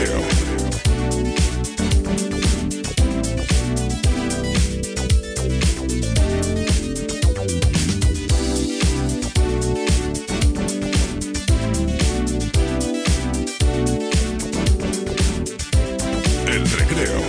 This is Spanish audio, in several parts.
recreo. El recreo.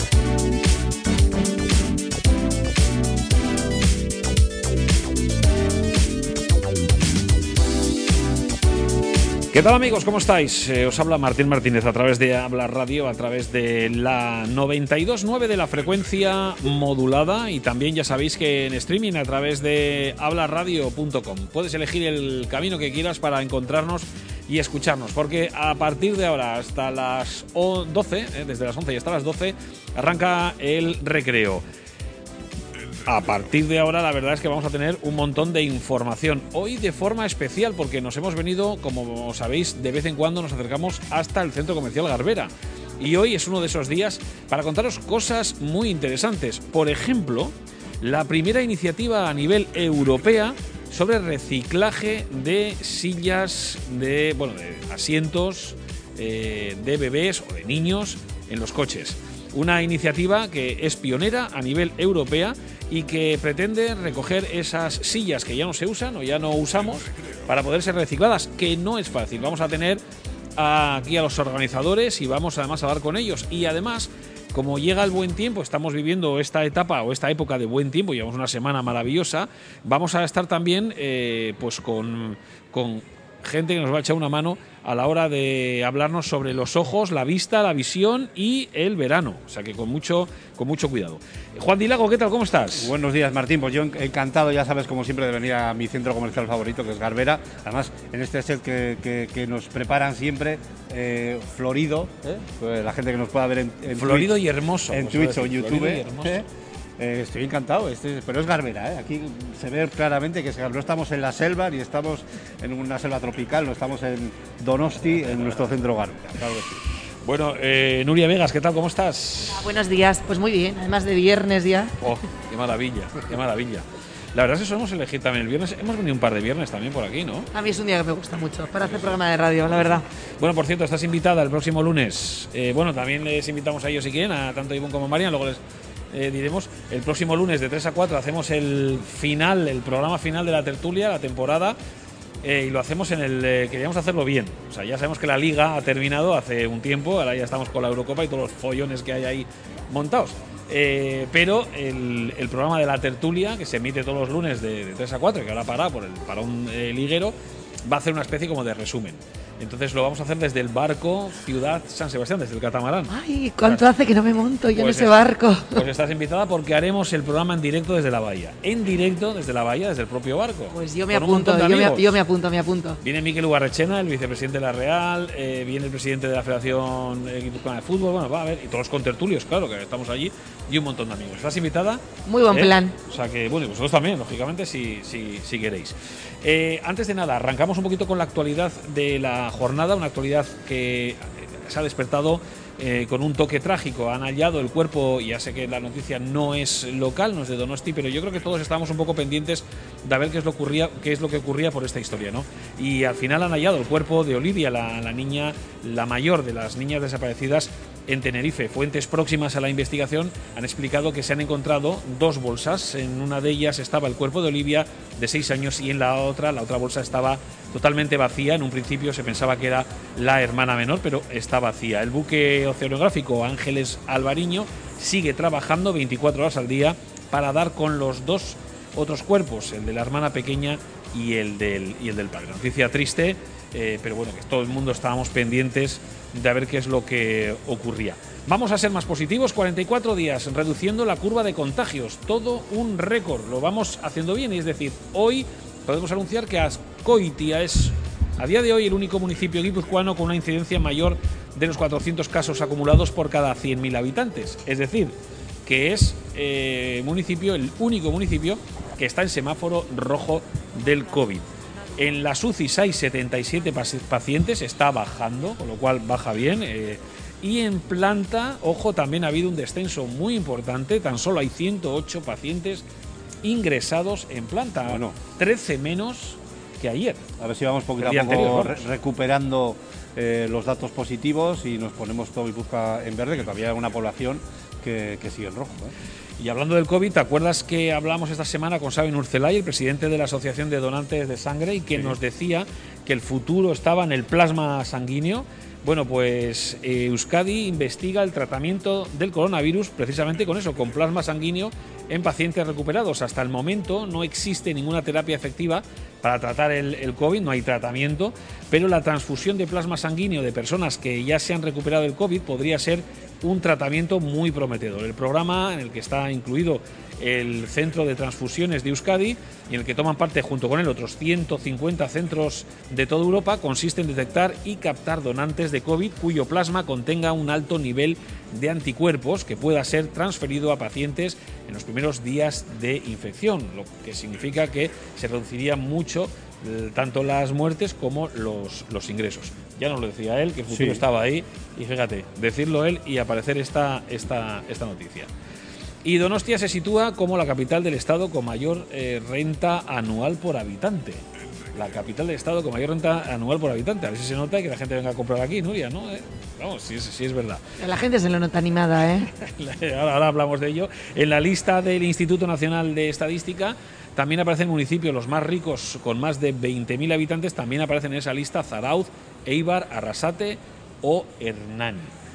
¿Qué tal, amigos? ¿Cómo estáis? Os habla Martín Martínez a través de Habla Radio, a través de la 92.9 de la frecuencia modulada, y también ya sabéis que en streaming a través de hablaradio.com. Puedes elegir el camino que quieras para encontrarnos y escucharnos, porque a partir de ahora hasta las 12, desde las 11 y hasta las 12, arranca el recreo. A partir de ahora, la verdad es que vamos a tener un montón de información. Hoy de forma especial, porque nos hemos venido, como sabéis, de vez en cuando nos acercamos hasta el Centro Comercial Garbera. Y hoy es uno de esos días para contaros cosas muy interesantes. Por ejemplo, la primera iniciativa a nivel europea sobre reciclaje de sillas, de asientos de bebés o de niños en los coches. Una iniciativa que es pionera a nivel europea y que pretende recoger esas sillas que ya no se usan o ya no usamos para poder ser recicladas, que no es fácil. Vamos a tener aquí a los organizadores y vamos además a hablar con ellos. Y además, como llega el buen tiempo, estamos viviendo esta etapa o esta época de buen tiempo, llevamos una semana maravillosa, vamos a estar también con gente que nos va a echar una mano a la hora de hablarnos sobre los ojos, la vista, la visión y el verano. O sea que con mucho cuidado. Juan Dilago, ¿qué tal? ¿Cómo estás? Buenos días, Martín. Pues yo encantado, ya sabes, como siempre, de venir a mi centro comercial favorito, que es Garbera. Además, en este set que nos preparan siempre, florido, pues la gente que nos pueda ver en florido Twitch, y hermoso. en Twitch o YouTube. Estoy encantado, pero es Garbera, Aquí se ve claramente que no estamos en la selva ni estamos en una selva tropical, no estamos en Donosti, en nuestro centro Garbera, claro que sí. Bueno, Nuria Vegas, ¿qué tal? ¿Cómo estás? Buenos días, pues muy bien, además de viernes ya. ¡Oh, qué maravilla, qué maravilla! La verdad es que solemos elegir también el viernes. Hemos venido un par de viernes también por aquí, ¿no? A mí es un día que me gusta mucho para hacer programa de radio, la verdad. Bueno, por cierto, estás invitada el próximo lunes. También les invitamos a ellos si quieren, a tanto Ivonne como Marian, luego les diremos. El próximo lunes de 3 a 4 hacemos el programa final de la tertulia, la temporada, y lo hacemos queríamos hacerlo bien. O sea, ya sabemos que la Liga ha terminado hace un tiempo, ahora ya estamos con la Eurocopa y todos los follones que hay ahí montados. Pero el programa de la tertulia, que se emite todos los lunes de 3 a 4, que ahora por el parón liguero, va a hacer una especie como de resumen. Entonces lo vamos a hacer desde el barco Ciudad San Sebastián, desde el catamarán. Ay, ¿cuánto hace que no me monto yo en ese barco? Pues estás invitada porque haremos el programa en directo desde la bahía. En directo desde la bahía, desde el propio barco. Pues yo me apunto, yo me apunto. Viene Mikel Ugarrechena, el vicepresidente de la Real, viene el presidente de la Federación Guipuzcoana de Fútbol, bueno, va a ver, y todos los contertulios, claro, que estamos allí, y un montón de amigos. ¿Estás invitada? Muy buen plan. O sea que, bueno, vosotros también, lógicamente, si queréis. Antes de nada, arrancamos un poquito con la actualidad de la jornada, una actualidad que se ha despertado con un toque trágico. Han hallado el cuerpo, ya sé que la noticia no es local, no es de Donosti, pero yo creo que todos estábamos un poco pendientes de ver qué es lo que ocurría por esta historia, ¿no? Y al final han hallado el cuerpo de Olivia, la niña, la mayor de las niñas desaparecidas, en Tenerife. Fuentes próximas a la investigación han explicado que se han encontrado 2 bolsas. En una de ellas estaba el cuerpo de Olivia, de 6 años, y en la otra bolsa estaba totalmente vacía. En un principio se pensaba que era la hermana menor, pero está vacía. El buque oceanográfico Ángeles Alvariño sigue trabajando 24 horas al día para dar con los 2 otros cuerpos, el de la hermana pequeña y el del padre. Noticia triste, pero bueno, que todo el mundo estábamos pendientes de ver qué es lo que ocurría. Vamos a ser más positivos, 44 días reduciendo la curva de contagios, todo un récord, lo vamos haciendo bien, y es decir, hoy podemos anunciar que Azkoitia es a día de hoy el único municipio guipuzcoano con una incidencia mayor de los 400 casos acumulados por cada 100.000 habitantes, es decir, que es el único municipio que está en semáforo rojo del COVID. En las UCIs hay 77 pacientes, está bajando, con lo cual baja bien. Y en planta, ojo, también ha habido un descenso muy importante, tan solo hay 108 pacientes ingresados en planta, bueno, 13 menos que ayer. A ver si vamos poquito a poco recuperando los datos positivos y nos ponemos todo Guipúzcoa en verde, que todavía hay una población que sigue en rojo. Y hablando del COVID, ¿te acuerdas que hablamos esta semana con Sabin Urzelay, el presidente de la Asociación de Donantes de Sangre, y que nos decía que el futuro estaba en el plasma sanguíneo? Bueno, pues Euskadi investiga el tratamiento del coronavirus precisamente con eso, con plasma sanguíneo en pacientes recuperados. Hasta el momento no existe ninguna terapia efectiva para tratar el COVID, no hay tratamiento, pero la transfusión de plasma sanguíneo de personas que ya se han recuperado del COVID podría ser un tratamiento muy prometedor. El programa en el que está incluido el Centro de Transfusiones de Euskadi y en el que toman parte junto con él otros 150 centros de toda Europa consiste en detectar y captar donantes de COVID cuyo plasma contenga un alto nivel de anticuerpos que pueda ser transferido a pacientes en los primeros días de infección, lo que significa que se reduciría mucho tanto las muertes como los ingresos. Ya nos lo decía él, que el futuro estaba ahí, y fíjate, decirlo él y aparecer esta noticia. Y Donostia se sitúa como la capital del estado con mayor renta anual por habitante. La capital del estado con mayor renta anual por habitante. A ver si se nota y que la gente venga a comprar aquí, Nuria, ¿no? Vamos, sí es verdad. La gente se lo nota animada, ¿eh? Ahora hablamos de ello. En la lista del Instituto Nacional de Estadística también aparecen municipios los más ricos con más de 20.000 habitantes. También aparecen en esa lista Zarauz, Eibar, Arrasate o Hernani.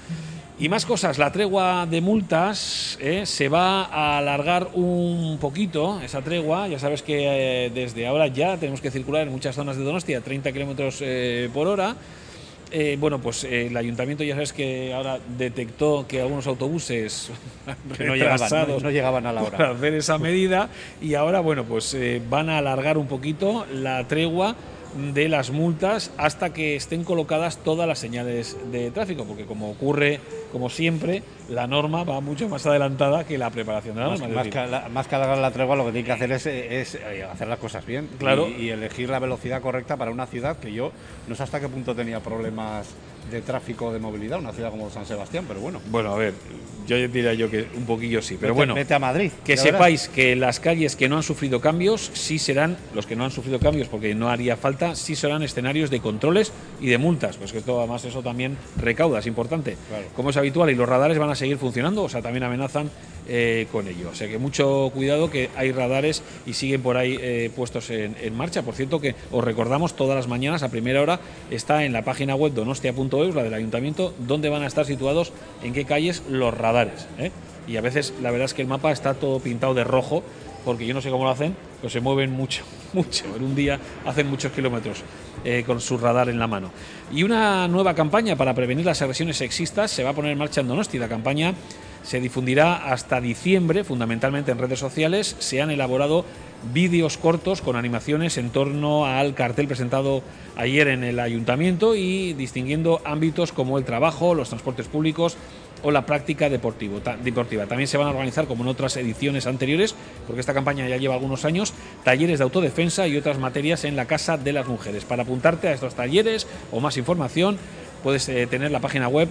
Y más cosas, la tregua de multas se va a alargar un poquito, esa tregua. Ya sabes que desde ahora ya tenemos que circular en muchas zonas de Donostia a 30 kilómetros por hora. Bueno, pues el ayuntamiento ya sabes que ahora detectó que algunos autobuses no llegaban a la hora para hacer esa medida, y ahora, bueno, pues van a alargar un poquito la tregua de las multas hasta que estén colocadas todas las señales de tráfico, porque como ocurre, como siempre, la norma va mucho más adelantada que la preparación de la norma. Más que alargar la tregua, lo que tiene que hacer es hacer las cosas bien, claro, y elegir la velocidad correcta para una ciudad que yo no sé hasta qué punto tenía problemas de tráfico, de movilidad, una ciudad como San Sebastián, pero bueno. Bueno, a ver, yo diría yo que un poquillo sí, pero bueno. Vete a Madrid. Que sepáis que las calles que no han sufrido cambios, sí serán, los que no han sufrido cambios porque no haría falta, sí serán escenarios de controles y de multas, pues que esto, además, eso también recauda, es importante. Claro. Como es habitual, y los radares van a seguir funcionando, o sea, también amenazan con ello. O sea que mucho cuidado, que hay radares y siguen por ahí puestos en marcha. Por cierto, que os recordamos todas las mañanas a primera hora está en la página web donostia.eus, la del ayuntamiento, donde van a estar situados, en qué calles, los radares. Y a veces la verdad es que el mapa está todo pintado de rojo, porque yo no sé cómo lo hacen, pero se mueven mucho. En un día hacen muchos kilómetros con su radar en la mano. Y una nueva campaña para prevenir las agresiones sexistas se va a poner en marcha en Donosti. La campaña se difundirá hasta diciembre, fundamentalmente en redes sociales. Se han elaborado vídeos cortos con animaciones en torno al cartel presentado ayer en el ayuntamiento y distinguiendo ámbitos como el trabajo, los transportes públicos o la práctica deportiva. También se van a organizar, como en otras ediciones anteriores, porque esta campaña ya lleva algunos años, talleres de autodefensa y otras materias en la Casa de las Mujeres. Para apuntarte a estos talleres o más información, puedes tener la página web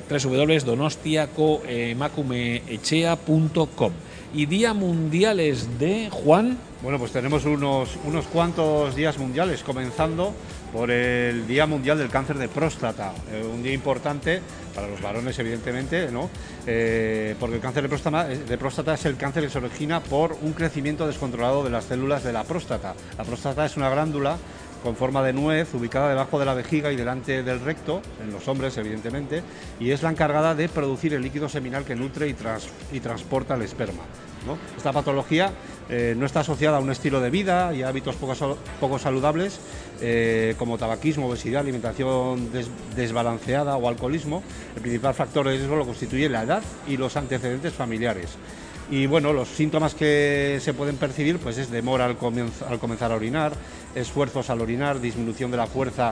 www.donostiacoemakumeetxea.com. Y Día Mundiales de Juan. Bueno, pues tenemos unos cuantos días mundiales, comenzando por el Día Mundial del Cáncer de Próstata, un día importante para los varones, evidentemente, ¿no? Porque el cáncer de próstata es el cáncer que se origina por un crecimiento descontrolado de las células de la próstata. La próstata es una glándula con forma de nuez, ubicada debajo de la vejiga y delante del recto, en los hombres, evidentemente, y es la encargada de producir el líquido seminal que nutre y transporta el esperma, ¿no? Esta patología no está asociada a un estilo de vida y a hábitos poco saludables, como tabaquismo, obesidad, alimentación desbalanceada o alcoholismo. El principal factor de riesgo lo constituye la edad y los antecedentes familiares. Y bueno, los síntomas que se pueden percibir pues es demora al comenzar a orinar, esfuerzos al orinar, disminución de la fuerza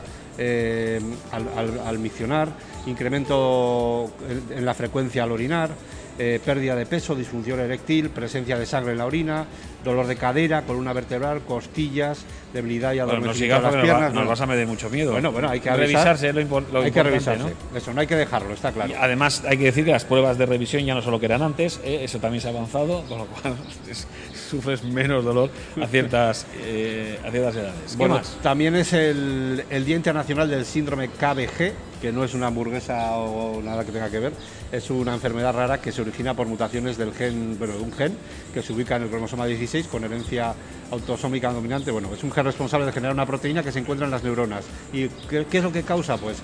al miccionar, incremento en la frecuencia al orinar, pérdida de peso, disfunción eréctil, presencia de sangre en la orina, dolor de cadera, columna vertebral, costillas, debilidad y adormecimiento de las piernas. Nos vas a meter mucho miedo. Bueno, hay que revisarse, lo hay importante, que revisarse, ¿no? Eso, no hay que dejarlo, está claro. Y además hay que decir que las pruebas de revisión ya no son lo que eran antes, eso también se ha avanzado, con lo cual sufres menos dolor a ciertas edades. Bueno, también es el Día Internacional del Síndrome KBG, que no es una hamburguesa o nada que tenga que ver, es una enfermedad rara que se origina por mutaciones del gen, bueno, de un gen que se ubica en el cromosoma 16 con herencia autosómica dominante. Bueno, es un gen responsable de generar una proteína que se encuentra en las neuronas. ¿Y qué es lo que causa? Pues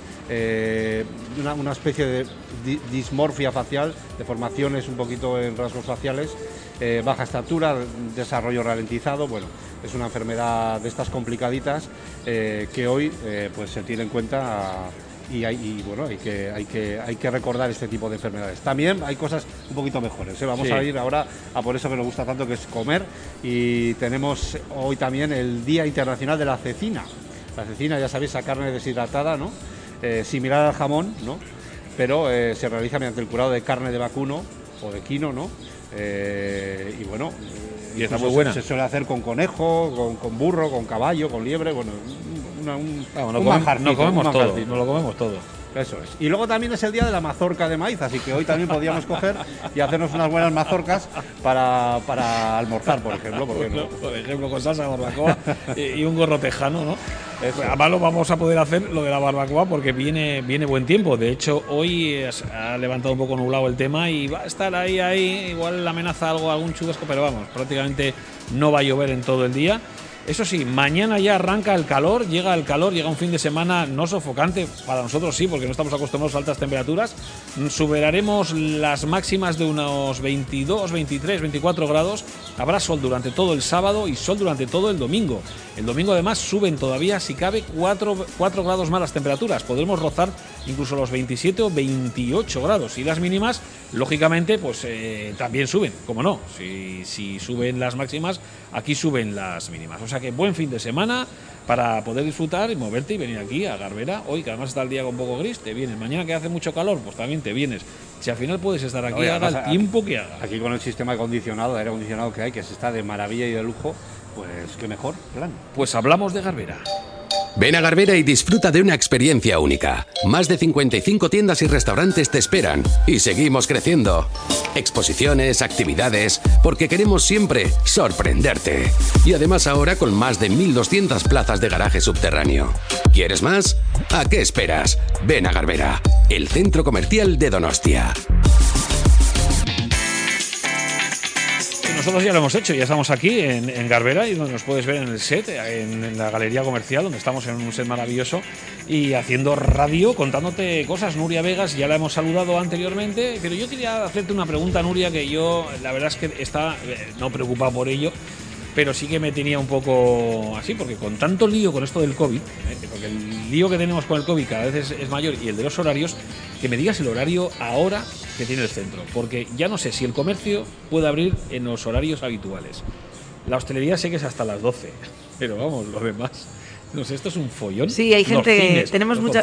una especie de dismorfia facial, deformaciones un poquito en rasgos faciales, baja estatura, desarrollo ralentizado. Bueno, es una enfermedad de estas complicaditas que hoy pues se tiene en cuenta. Bueno, hay que recordar este tipo de enfermedades. También hay cosas un poquito mejores, ¿eh? Vamos a ir ahora a por eso que nos gusta tanto, que es comer, y tenemos hoy también el Día Internacional de la Cecina. La cecina, ya sabéis, esa carne deshidratada, ¿no? Similar al jamón, ¿no? Pero se realiza mediante el curado de carne de vacuno o de quino, ¿no? Y bueno, y está muy buena. Se suele hacer con conejo, con burro, con caballo, con liebre, bueno, nos lo comemos todo. Eso es. Y luego también es el día de la mazorca de maíz, así que hoy también podríamos coger y hacernos unas buenas mazorcas para almorzar, por ejemplo. Por ejemplo, con salsa de barbacoa y un gorro tejano, ¿no? Además lo vamos a poder hacer lo de la barbacoa porque viene buen tiempo. De hecho, hoy ha levantado un poco nublado el tema y va a estar ahí, igual amenaza algún chubasco, pero vamos, prácticamente no va a llover en todo el día. Eso sí, mañana ya arranca el calor, llega un fin de semana no sofocante, para nosotros sí, porque no estamos acostumbrados a altas temperaturas. Superaremos las máximas de unos 22, 23, 24 grados. Habrá sol durante todo el sábado y sol durante todo el domingo. El domingo además suben todavía, si cabe, 4 grados más las temperaturas. Podremos rozar incluso los 27 o 28 grados. Y las mínimas, lógicamente, pues también suben, como no. Si suben las máximas, aquí suben las mínimas. O sea que buen fin de semana para poder disfrutar y moverte y venir aquí a Garbera. Hoy, que además está el día con poco gris, te vienes. Mañana, que hace mucho calor, pues también te vienes. Si al final puedes estar aquí, haga el tiempo que haga. Aquí con el sistema de aire acondicionado que hay, que se está de maravilla y de lujo, pues qué mejor plan. Pues hablamos de Garbera. Ven a Garbera y disfruta de una experiencia única. Más de 55 tiendas y restaurantes te esperan. Y seguimos creciendo. Exposiciones, actividades, porque queremos siempre sorprenderte. Y además ahora con más de 1.200 plazas de garaje subterráneo. ¿Quieres más? ¿A qué esperas? Ven a Garbera, el centro comercial de Donostia. Nosotros ya lo hemos hecho, ya estamos aquí en Garbera y donde nos puedes ver en el set, en la galería comercial, donde estamos en un set maravilloso y haciendo radio, contándote cosas. Nuria Vegas, ya la hemos saludado anteriormente, pero yo quería hacerte una pregunta, Nuria, que yo la verdad es que está no preocupado por ello, pero sí que me tenía un poco así, porque con tanto lío con esto del COVID, porque el lío que tenemos con el COVID cada vez es mayor, y el de los horarios, que me digas el horario ahora que tiene el centro, porque ya no sé si el comercio puede abrir en los horarios habituales. La hostelería sé que es hasta las 12, pero vamos, lo demás, no sé, esto es un follón. Sí, hay gente, cines, tenemos muchas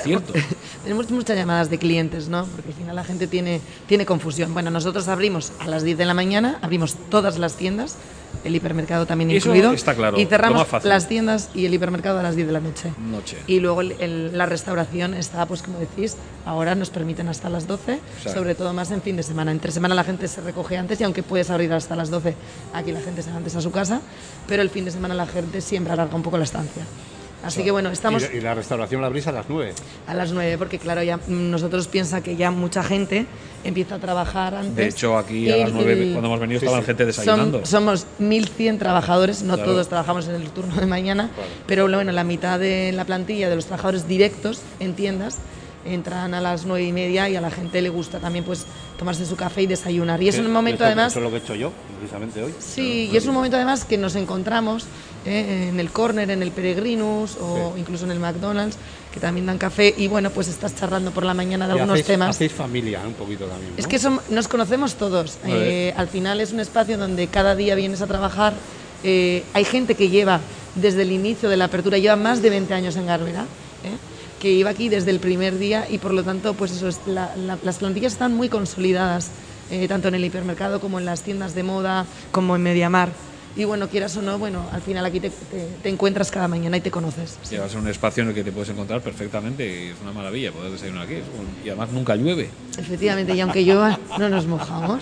llamadas de clientes, ¿no? Porque al final la gente tiene confusión. Bueno, nosotros abrimos a las 10 de la mañana, abrimos todas las tiendas, el hipermercado también eso incluido, está claro, y cerramos las tiendas y el hipermercado a las 10 de la noche. Y luego la restauración está, pues como decís, ahora nos permiten hasta las 12, sobre todo más en fin de semana. Entre semana la gente se recoge antes y aunque puedes abrir hasta las 12, aquí la gente se va antes a su casa, pero el fin de semana la gente siempre alarga un poco la estancia. Así que bueno, estamos... ¿Y la restauración la abrís a las 9? A las 9, porque claro, ya nosotros piensa que ya mucha gente empieza a trabajar antes. De hecho, aquí a las 9, cuando hemos venido, estaba gente desayunando. Somos 1.100 trabajadores, no todos trabajamos en el turno de mañana, pero bueno, la mitad de la plantilla de los trabajadores directos en tiendas entran a las 9:30 y a la gente le gusta también pues tomarse su café y desayunar. Y es un momento además... Eso es lo que he hecho yo, precisamente hoy. Sí, y es un momento además que nos encontramos en el Corner, en el Peregrinus o incluso en el McDonald's, que también dan café y bueno, pues estás charlando por la mañana de algunos temas. Hacéis familia un poquito también, ¿no? Es que nos conocemos todos. Al final es un espacio donde cada día vienes a trabajar. Hay gente que lleva desde el inicio de la apertura, lleva más de 20 años en Garbera, que iba aquí desde el primer día y por lo tanto pues eso es, las plantillas están muy consolidadas, tanto en el hipermercado como en las tiendas de moda, como en Mediamar. Y bueno, quieras o no, bueno, al final aquí te encuentras cada mañana y te conoces. Sí, va a ser un espacio en el que te puedes encontrar perfectamente y es una maravilla poder desayunar aquí. Y además nunca llueve. Efectivamente, y aunque llueva, no nos mojamos.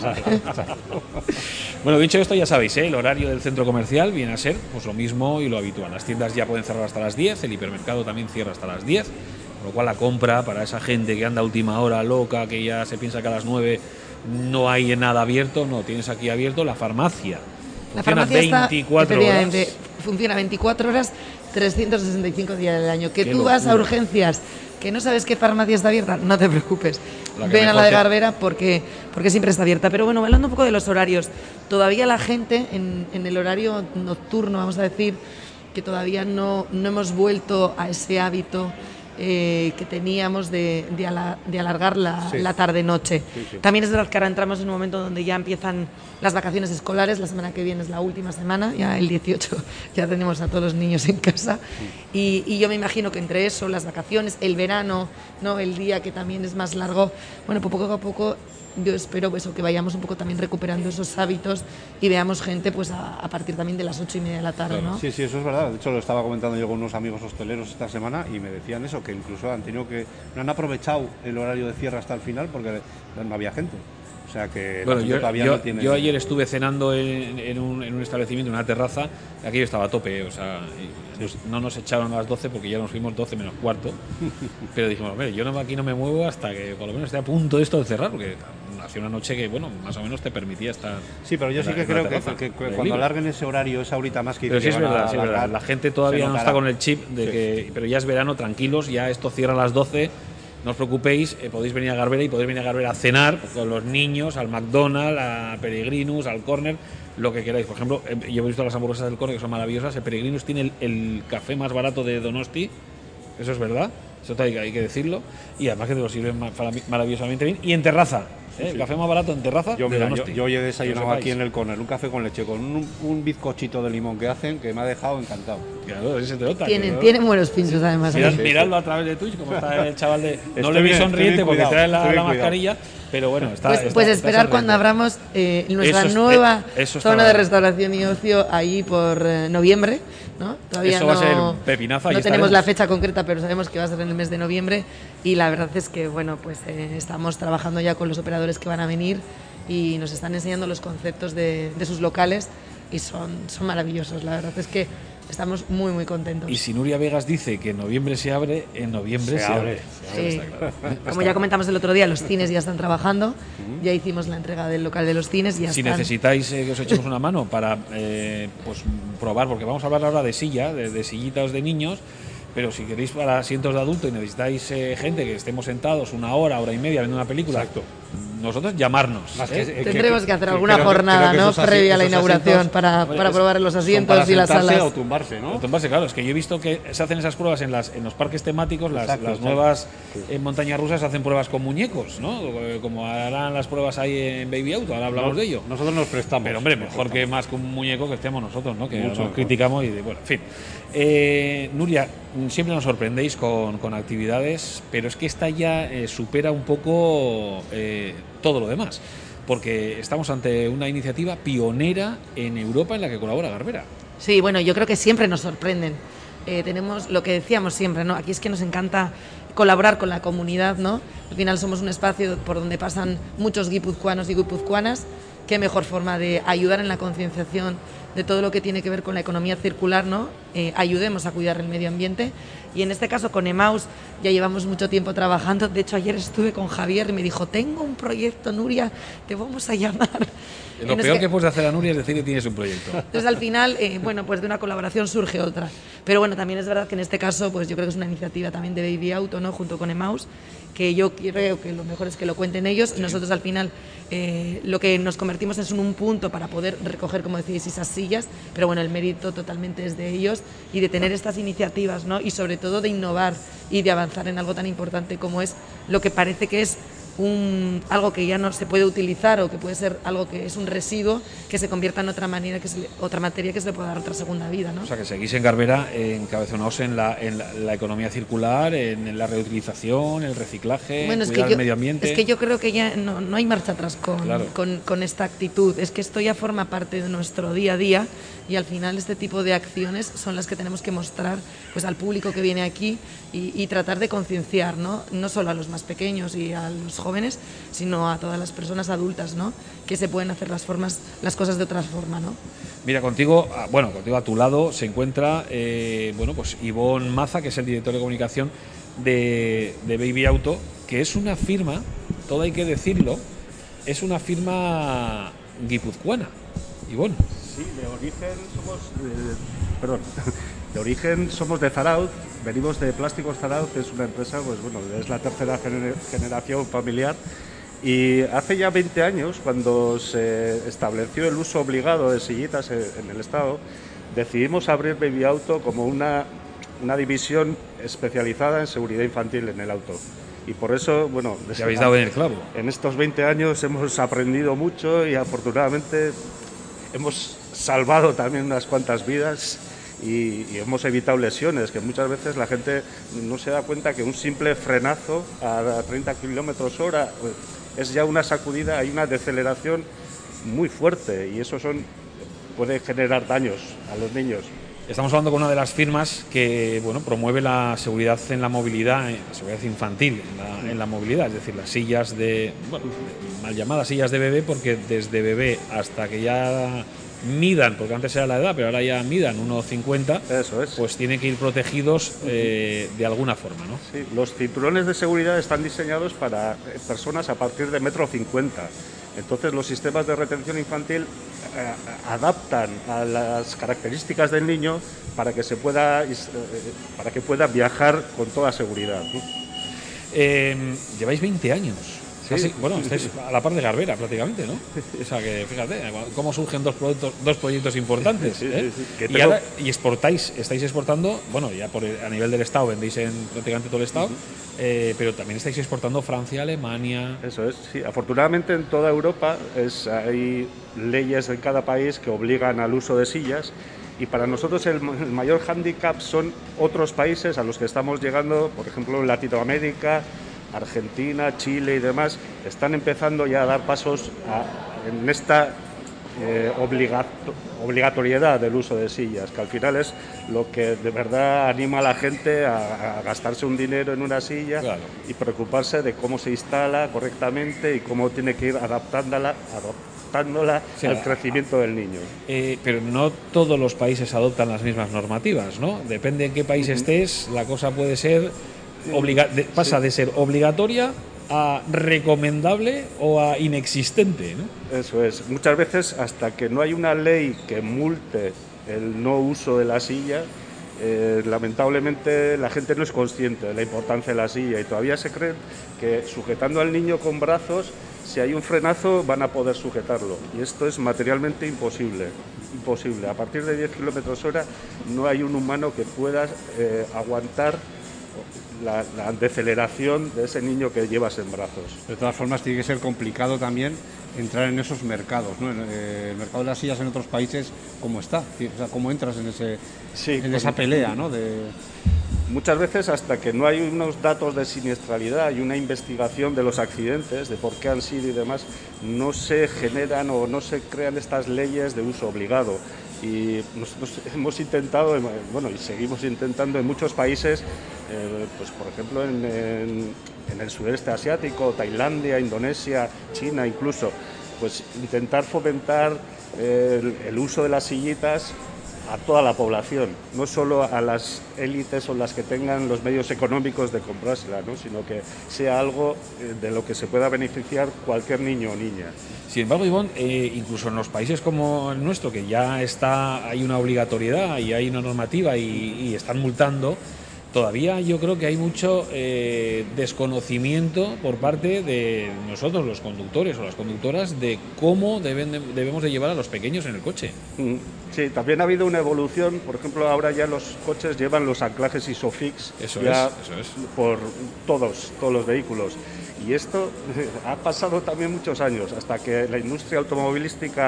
Bueno, dicho esto, ya sabéis, el horario del centro comercial viene a ser pues lo mismo y lo habitual. Las tiendas ya pueden cerrar hasta las 10, el hipermercado también cierra hasta las 10. Con lo cual la compra para esa gente que anda a última hora loca, que ya se piensa que a las 9 no hay nada abierto, no, tienes aquí abierto la farmacia. La Funciona farmacia 24 horas. Funciona 24 horas, 365 días del año. Que Qué tú vas a locura. urgencias, que no sabes qué farmacia está abierta, no te preocupes. La que Ven a mejor la de te- Garbera porque siempre está abierta. Pero bueno, hablando un poco de los horarios, todavía la gente en el horario nocturno, vamos a decir, que todavía no hemos vuelto a ese hábito que teníamos de alargar la tarde-noche. Sí, sí. También es verdad que ahora entramos en un momento donde ya empiezan las vacaciones escolares, la semana que viene es la última semana, ya el 18 ya tenemos a todos los niños en casa y yo me imagino que entre eso, las vacaciones, el verano, ¿no? El día que también es más largo, bueno, pues poco a poco yo espero pues, que vayamos un poco también recuperando esos hábitos y veamos gente pues a partir también de las 8:30 de la tarde, ¿no? Sí, eso es verdad. De hecho, lo estaba comentando yo con unos amigos hosteleros esta semana y me decían eso, que incluso no han aprovechado el horario de cierre hasta el final porque no había gente. O sea que la Bueno, gente todavía no tiene... yo ayer estuve cenando en un establecimiento, en una terraza, y aquello estaba a tope, o sea, no nos echaron a las 12 porque ya nos fuimos 12 menos cuarto, pero dijimos, hombre, yo aquí no me muevo hasta que por lo menos esté a punto esto de cerrar, porque hacía una noche que, bueno, más o menos te permitía estar... Sí, pero yo sí que en la creo terraza, que libre. cuando alarguen ese horario, esa horita más que Pero sí es van a verdad, sí es verdad. alargar, La gente todavía se no está notará. con el chip de que, pero ya es verano, tranquilos, ya esto cierra a las 12. No os preocupéis, podéis venir a Garbera y podéis venir a Garbera a cenar con los niños, al McDonald's, a Peregrinus, al Corner, lo que queráis. Por ejemplo, yo he visto las hamburguesas del Corner que son maravillosas. El Peregrinus tiene el café más barato de Donosti, eso es verdad, eso hay que decirlo. Y además que te lo sirven maravillosamente bien. Y en terraza, el café más barato en terraza Yo, de mira, Donosti. yo hoy he Que desayunado lo aquí sepáis. en el Corner un café con leche con un bizcochito de limón que hacen que me ha dejado encantado. Claro, ese te nota. Tienen buenos pinchos además. Miradlo a través de Twitch, como está el chaval de... No Estoy le vi bien, sonriente estoy bien porque cuidado, trae estoy la bien cuidado. mascarilla, pero bueno, está... Pues está esperar cuando sonriente. abramos nuestra Eso es- nueva eso zona estaba- de restauración y ocio ahí por noviembre, ¿no? Todavía Eso va a ser pepinazo, ahí no tenemos estaremos. la fecha concreta, pero sabemos que va a ser en el mes de noviembre y la verdad es que bueno, pues estamos trabajando ya con los operadores que van a venir y nos están enseñando los conceptos de sus locales y son maravillosos. La verdad es que estamos muy muy contentos. Y si Nuria Vegas dice que en noviembre se abre, en noviembre se abre. Sí. Está claro. Como ya comentamos el otro día, los cines ya están trabajando, ya hicimos la entrega del local de los cines, ya Si están. necesitáis que os echemos una mano para pues probar, porque vamos a hablar ahora de silla, de sillitas de niños, pero si queréis para asientos de adulto y necesitáis gente que estemos sentados una hora y media viendo una película, Exacto. nosotros llamarnos. Más ¿eh? Tendremos que hacer alguna creo que jornada, ¿no? esos Previa a la esos inauguración asientos, para hombre, probar los son asientos para y las sentarse salas. o tumbarse, ¿no? Entonces, claro, es que yo he visto que se hacen esas pruebas en los parques temáticos, Exacto, las exacto. nuevas montañas rusas hacen pruebas con muñecos, ¿no? Como harán las pruebas ahí en Baby Auto, ahora hablamos de ello. Nosotros nos prestamos. Pero hombre, mejor que más que un muñeco que estemos nosotros, ¿no? Que Mucho nos mejor. criticamos y bueno, en fin. Nuria, siempre nos sorprendéis con actividades, pero es que esta ya supera un poco todo lo demás, porque estamos ante una iniciativa pionera en Europa en la que colabora Garbera. Sí, bueno, yo creo que siempre nos sorprenden. Tenemos lo que decíamos siempre, ¿no? Aquí es que nos encanta colaborar con la comunidad, ¿no? Al final somos un espacio por donde pasan muchos guipuzcoanos y guipuzcoanas. Qué mejor forma de ayudar en la concienciación de todo lo que tiene que ver con la economía circular, ¿no? Ayudemos a cuidar el medio ambiente. Y en este caso con Emaus ya llevamos mucho tiempo trabajando. De hecho, ayer estuve con Javier y me dijo, tengo un proyecto, Nuria, te vamos a llamar. Lo peor que puedes hacer a Nuria es decir que tienes un proyecto. Entonces, al final, bueno, pues de una colaboración surge otra. Pero bueno, también es verdad que en este caso, pues yo creo que es una iniciativa también de Baby Auto, ¿no? Junto con Emaus, que yo creo que lo mejor es que lo cuenten ellos. Sí. Nosotros, al final, lo que nos convertimos es en un punto para poder recoger, como decís, esas sillas, pero bueno, el mérito totalmente es de ellos y de tener estas iniciativas, ¿no? Y sobre todo de innovar y de avanzar en algo tan importante como es lo que parece que es algo que ya no se puede utilizar o que puede ser algo que es un residuo que se convierta en otra manera, otra materia que se le pueda dar otra segunda vida, ¿no? O sea, que seguís en Garbera encabezonados en la economía circular, en la reutilización, el reciclaje, bueno, cuidar el medio ambiente. Es que yo creo que ya no hay marcha atrás Claro. con esta actitud. Es que esto ya forma parte de nuestro día a día y al final este tipo de acciones son las que tenemos que mostrar pues al público que viene aquí y tratar de concienciar, ¿no? No solo a los más pequeños y a los jóvenes, sino a todas las personas adultas, ¿no? Que se pueden hacer las cosas de otra forma, ¿no? Mira, contigo a tu lado se encuentra, pues Ivonne Maza, que es el director de comunicación de Baby Auto, que es una firma, todo hay que decirlo, es una firma guipuzcoana. Y bueno. Sí, de origen somos de Zarauz, venimos de Plásticos Zarauz, que es una empresa, pues bueno, es la tercera generación familiar. Y hace ya 20 años, cuando se estableció el uso obligado de sillitas en el Estado, decidimos abrir Baby Auto como una división especializada en seguridad infantil en el auto. Y por eso, bueno, ya habéis dado en el clavo. En estos 20 años hemos aprendido mucho y afortunadamente hemos salvado también unas cuantas vidas y hemos evitado lesiones, que muchas veces la gente no se da cuenta que un simple frenazo a 30 km/h es ya una sacudida, hay una deceleración muy fuerte y eso puede generar daños a los niños. Estamos hablando con una de las firmas que promueve la seguridad en la movilidad, la seguridad infantil en la movilidad, es decir, las sillas mal llamadas sillas de bebé, porque desde bebé hasta que ya midan, porque antes era la edad, pero ahora ya midan 1,50, eso es, pues tienen que ir protegidos de alguna forma, ¿no? Sí, los cinturones de seguridad están diseñados para personas a partir de 1,50 m. Entonces los sistemas de retención infantil adaptan a las características del niño para que pueda viajar con toda seguridad, ¿no? Lleváis 20 años. Sí. Casi, estáis a la par de Garbera prácticamente, ¿no? O sea que fíjate cómo surgen dos proyectos importantes. Sí, ¿eh? sí. Y estáis exportando, ya a nivel del Estado vendéis en prácticamente todo el Estado, pero también estáis exportando Francia, Alemania. Eso es, sí. Afortunadamente en toda Europa hay leyes en cada país que obligan al uso de sillas. Y para nosotros el mayor hándicap son otros países a los que estamos llegando, por ejemplo en Latinoamérica, Argentina, Chile y demás, están empezando ya a dar pasos en esta obligatoriedad del uso de sillas, que al final es lo que de verdad anima a la gente a gastarse un dinero en una silla, claro, y preocuparse de cómo se instala correctamente y cómo tiene que ir adaptándola al crecimiento del niño. Pero no todos los países adoptan las mismas normativas, ¿no? Depende en qué país estés, la cosa puede ser pasa de ser obligatoria a recomendable o a inexistente, ¿no? Eso es. Muchas veces hasta que no hay una ley que multe el no uso de la silla, lamentablemente la gente no es consciente de la importancia de la silla y todavía se cree que sujetando al niño con brazos, si hay un frenazo van a poder sujetarlo, y esto es materialmente imposible. A partir de 10 km/h no hay un humano que pueda aguantar la deceleración de ese niño que llevas en brazos. De todas formas, tiene que ser complicado también entrar en esos mercados, ¿no? El mercado de las sillas en otros países, ¿cómo está? O sea, ¿cómo entras en esa pelea, ¿no? Muchas veces hasta que no hay unos datos de siniestralidad y una investigación de los accidentes, de por qué han sido y demás, no se generan o no se crean estas leyes de uso obligado. Y nosotros hemos intentado, y seguimos intentando en muchos países, pues por ejemplo en el sudeste asiático, Tailandia, Indonesia, China incluso, pues intentar fomentar el uso de las sillitas a toda la población, no solo a las élites o las que tengan los medios económicos de comprársela, ¿no? Sino que sea algo de lo que se pueda beneficiar cualquier niño o niña. Sin embargo, Ivonne, incluso en los países como el nuestro, que ya hay una obligatoriedad y hay una normativa y están multando, todavía yo creo que hay mucho desconocimiento por parte de nosotros, los conductores o las conductoras, de cómo debemos de llevar a los pequeños en el coche. Sí, también ha habido una evolución. Por ejemplo, ahora ya los coches llevan los anclajes ISOFIX por todos los vehículos. Y esto ha pasado también muchos años, hasta que la industria automovilística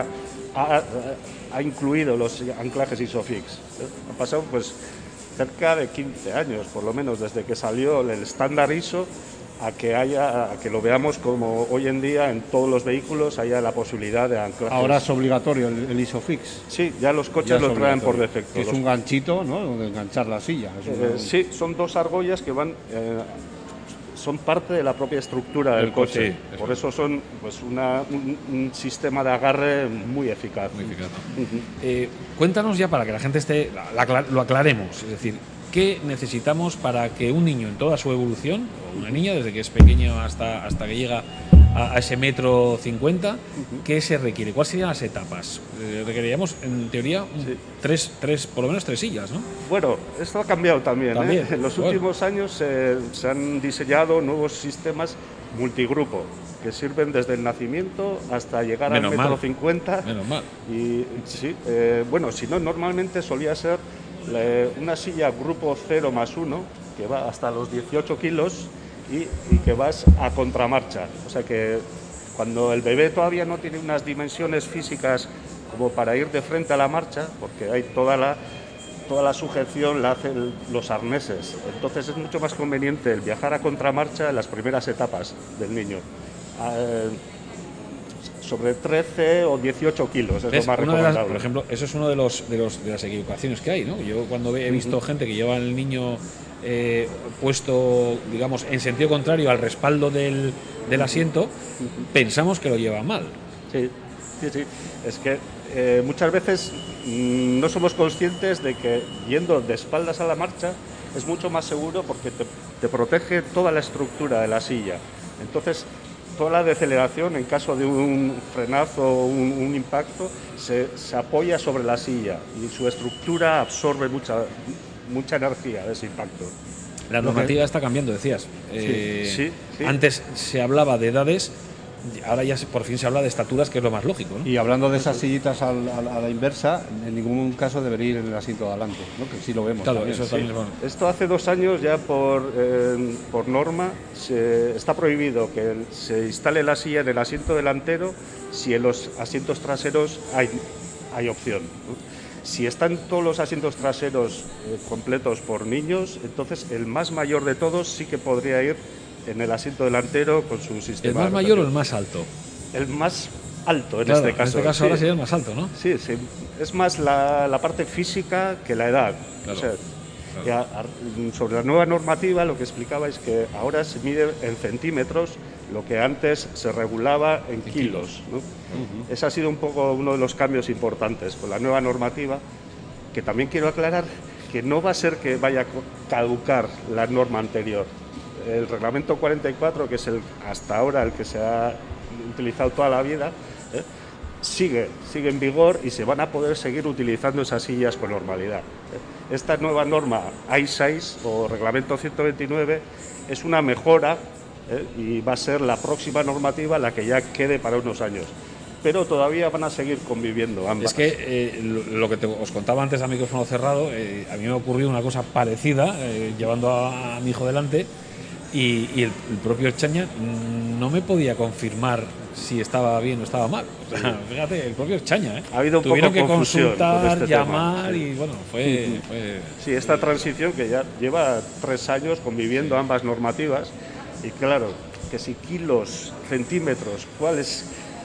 ha incluido los anclajes ISOFIX. Ha pasado pues cerca de 15 años, por lo menos, desde que salió el estándar ISO a que lo veamos como hoy en día en todos los vehículos haya la posibilidad de anclajes. Ahora es obligatorio el ISOFIX. Sí, ya los coches lo traen por defecto. Es un ganchito, ¿no?, donde enganchar la silla. Sí, son dos argollas que son parte de la propia estructura del coche. Sí, por eso son pues un sistema de agarre muy eficaz. Muy eficaz, ¿no? Cuéntanos ya, para que la gente lo aclaremos, es decir, ¿qué necesitamos para que un niño en toda su evolución, o una niña desde que es pequeño hasta que llega a ese 1,50 m, qué se requiere? ¿Cuáles serían las etapas? Requeriríamos, en teoría, por lo menos 3 sillas, ¿no? Bueno, esto ha cambiado también. En los últimos años se han diseñado nuevos sistemas multigrupo que sirven desde el nacimiento hasta llegar al 1,50 m. Menos mal. Y sí, bueno, si no, normalmente solía ser una silla grupo 0+1 que va hasta los 18 kilos y que vas a contramarcha. O sea que cuando el bebé todavía no tiene unas dimensiones físicas como para ir de frente a la marcha, porque hay toda la sujeción la hacen los arneses. Entonces es mucho más conveniente el viajar a contramarcha en las primeras etapas del niño. Sobre 13 o 18 kilos es lo más recomendable. Por ejemplo, eso es uno de las equivocaciones que hay, ¿no? Yo cuando he visto gente que lleva al niño puesto, digamos, en sentido contrario al respaldo del asiento, pensamos que lo lleva mal. Sí. Es que muchas veces no somos conscientes de que yendo de espaldas a la marcha es mucho más seguro porque te protege toda la estructura de la silla. Entonces, toda la deceleración en caso de un frenazo o un impacto se apoya sobre la silla y su estructura absorbe mucha energía de ese impacto. La normativa está cambiando, decías. Sí. Antes se hablaba de edades, ahora ya por fin se habla de estaturas, que es lo más lógico, ¿no? Y hablando de esas sillitas a la inversa, en ningún caso debería ir en el asiento de adelante, ¿no? Que sí lo vemos. Claro, también. eso también es bueno. Esto hace 2 años ya por norma está prohibido que se instale la silla en el asiento delantero si en los asientos traseros hay opción, ¿no? Si están todos los asientos traseros completos por niños, entonces el más mayor de todos sí que podría ir en el asiento delantero con su sistema. ¿El más mayor o el más alto? El más alto en claro, este caso. En este caso ahora sería el más alto, ¿no? Sí. Es más la parte física que la edad. Claro. O sea, sobre la nueva normativa lo que explicaba es que ahora se mide en centímetros lo que antes se regulaba en kilos, ¿no? Ese ha sido un poco uno de los cambios importantes con la nueva normativa, que también quiero aclarar que no va a ser que vaya a caducar la norma anterior. El reglamento 44, que es hasta ahora el que se ha utilizado toda la vida, sigue en vigor y se van a poder seguir utilizando esas sillas con normalidad. Esta nueva norma I6 o reglamento 129 es una mejora y va a ser la próxima normativa la que ya quede para unos años. Pero todavía van a seguir conviviendo ambas. Es que lo que os contaba antes a micrófono cerrado, a mí me ha ocurrido una cosa parecida llevando a mi hijo delante y el propio Chaña no me podía confirmar si estaba bien o estaba mal. O sea, fíjate, el propio Chaña, ha habido un tuvieron poco que consultar, con este llamar tema. Y bueno, fue... Sí, esta transición que ya lleva 3 años conviviendo ambas normativas y claro, que si kilos, centímetros, ¿cuál es?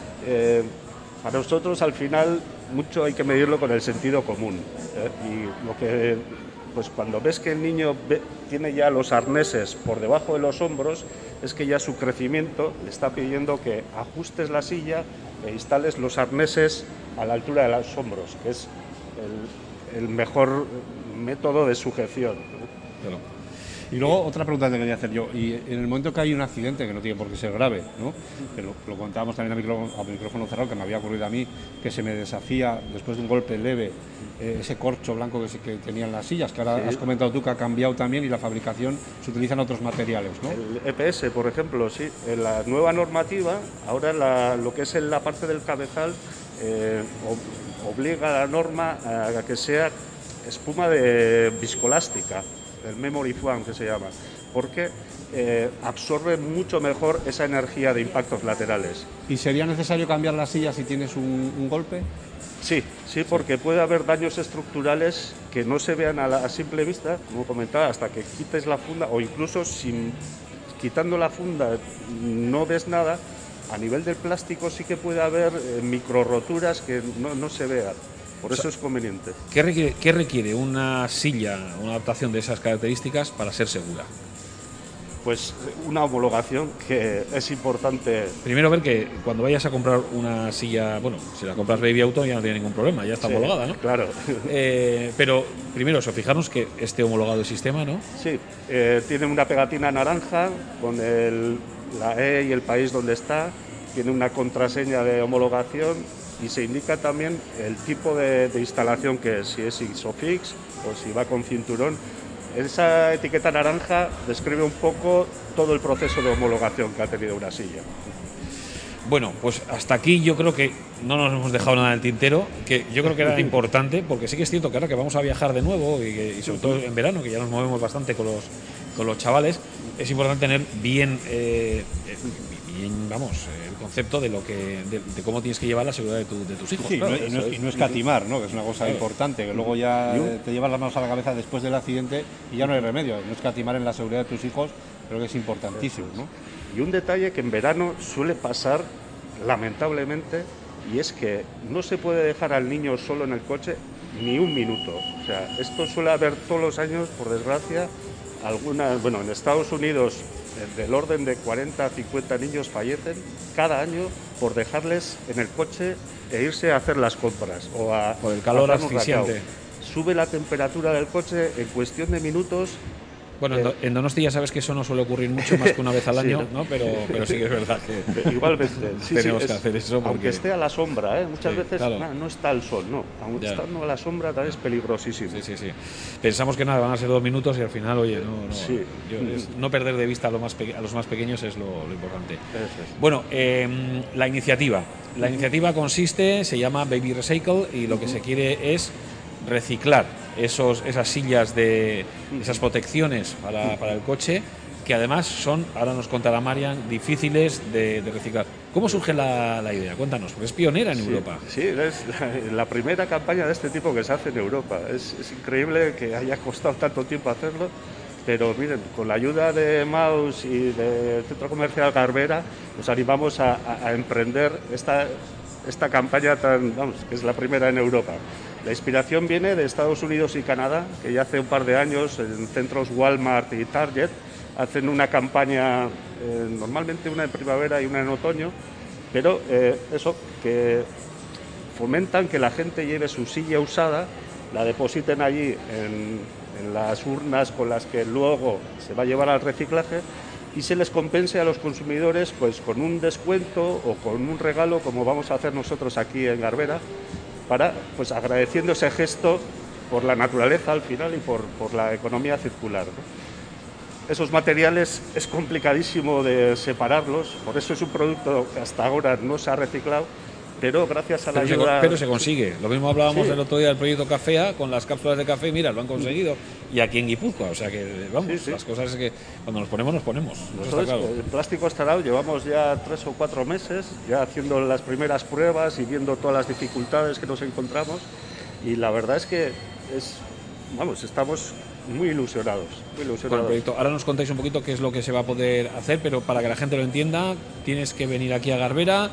Para nosotros al final mucho hay que medirlo con el sentido común y lo que pues cuando ves que el niño tiene ya los arneses por debajo de los hombros es que ya su crecimiento le está pidiendo que ajustes la silla e instales los arneses a la altura de los hombros, que es el mejor método de sujeción. Claro. Y luego otra pregunta que quería hacer yo, y en el momento que hay un accidente, que no tiene por qué ser grave, ¿no? Que lo contábamos también a micrófono cerrado, que me había ocurrido a mí, que se me desafía después de un golpe leve ese corcho blanco que tenían las sillas, que ahora has comentado tú que ha cambiado también y la fabricación se utilizan otros materiales, ¿no? El EPS, por ejemplo, sí. En la nueva normativa, ahora lo que es en la parte del cabezal obliga a la norma a que sea espuma de viscoelástica, el memory foam que se llama, porque absorbe mucho mejor esa energía de impactos laterales. ¿Y sería necesario cambiar la silla si tienes un golpe? Sí, porque puede haber daños estructurales que no se vean a simple vista, como comentaba, hasta que quites la funda o incluso quitando la funda no ves nada. A nivel del plástico sí que puede haber micro roturas que no se vean. Por eso es conveniente. ¿Qué requiere una silla, una adaptación de esas características para ser segura? pues una homologación que es importante. Primero ver que cuando vayas a comprar una silla, bueno, si la compras Baby Auto ya no tiene ningún problema, ya está homologada, ¿no? Claro. Pero primero eso, fijarnos que esté homologado el sistema, ¿no? Sí, tiene una pegatina naranja con la E y el país donde está, tiene una contraseña de homologación y se indica también el tipo de instalación que es, si es Isofix o si va con cinturón. Esa etiqueta naranja describe un poco todo el proceso de homologación que ha tenido una silla. Bueno, pues hasta aquí yo creo que no nos hemos dejado nada en el tintero, que yo creo que era importante, porque sí que es cierto que ahora que vamos a viajar de nuevo y sobre todo en verano, que ya nos movemos bastante con los chavales, es importante tener bien, el concepto de cómo tienes que llevar la seguridad de tus hijos. Sí, claro, y no escatimar, ¿no? Que es una cosa importante, que luego ya te llevas las manos a la cabeza después del accidente y ya no hay remedio. No escatimar en la seguridad de tus hijos creo que es importantísimo, ¿no? Y un detalle que en verano suele pasar, lamentablemente, y es que no se puede dejar al niño solo en el coche ni un minuto. O sea, esto suele haber todos los años, por desgracia, en Estados Unidos del orden de 40 a 50 niños fallecen cada año por dejarles en el coche e irse a hacer las compras o por el calor hacer un asfixiante. recao. Sube la temperatura del coche en cuestión de minutos. Bueno, en Donosti ya sabes que eso no suele ocurrir mucho más que una vez al año, ¿no? Pero sí que es verdad que igualmente tenemos que hacer eso. Aunque esté a la sombra, muchas veces claro. no está el sol, no. Aunque estando a la sombra también es peligrosísimo. Sí. Pensamos que nada, van a ser 2 minutos y al final, oye, no perder de vista a los más pequeños es lo importante. Bueno, la iniciativa. La iniciativa se llama Baby Recycle y lo que se quiere es reciclar esas sillas esas protecciones para el coche, que además son, ahora nos contará Marian, difíciles de reciclar. ¿Cómo surge la idea? Cuéntanos, porque es pionera en Europa. Sí, es la primera campaña de este tipo que se hace en Europa. Es increíble que haya costado tanto tiempo hacerlo, pero miren, con la ayuda de Maus y del Centro Comercial Garbera, nos animamos a emprender esta campaña que es la primera en Europa. La inspiración viene de Estados Unidos y Canadá, que ya hace un par de años en centros Walmart y Target hacen una campaña, normalmente una en primavera y una en otoño, pero que fomentan que la gente lleve su silla usada, la depositen allí en las urnas con las que luego se va a llevar al reciclaje y se les compense a los consumidores pues con un descuento o con un regalo, como vamos a hacer nosotros aquí en Garbera, para, pues agradeciendo ese gesto por la naturaleza al final y por la economía circular, ¿no? Esos materiales es complicadísimo de separarlos, por eso es un producto que hasta ahora no se ha reciclado, pero gracias a la ayuda... Pero se consigue. Lo mismo hablábamos el otro día del proyecto Cafea, con las cápsulas de café, mira, lo han conseguido. Y aquí en Guipúzcoa, o sea que, las cosas es que cuando nos ponemos. Nosotros, claro. El plástico estarado llevamos ya 3 o 4 meses, ya haciendo las primeras pruebas y viendo todas las dificultades que nos encontramos. Y la verdad es que estamos muy ilusionados. Con el proyecto. Ahora nos contáis un poquito qué es lo que se va a poder hacer, pero para que la gente lo entienda, tienes que venir aquí a Garbera,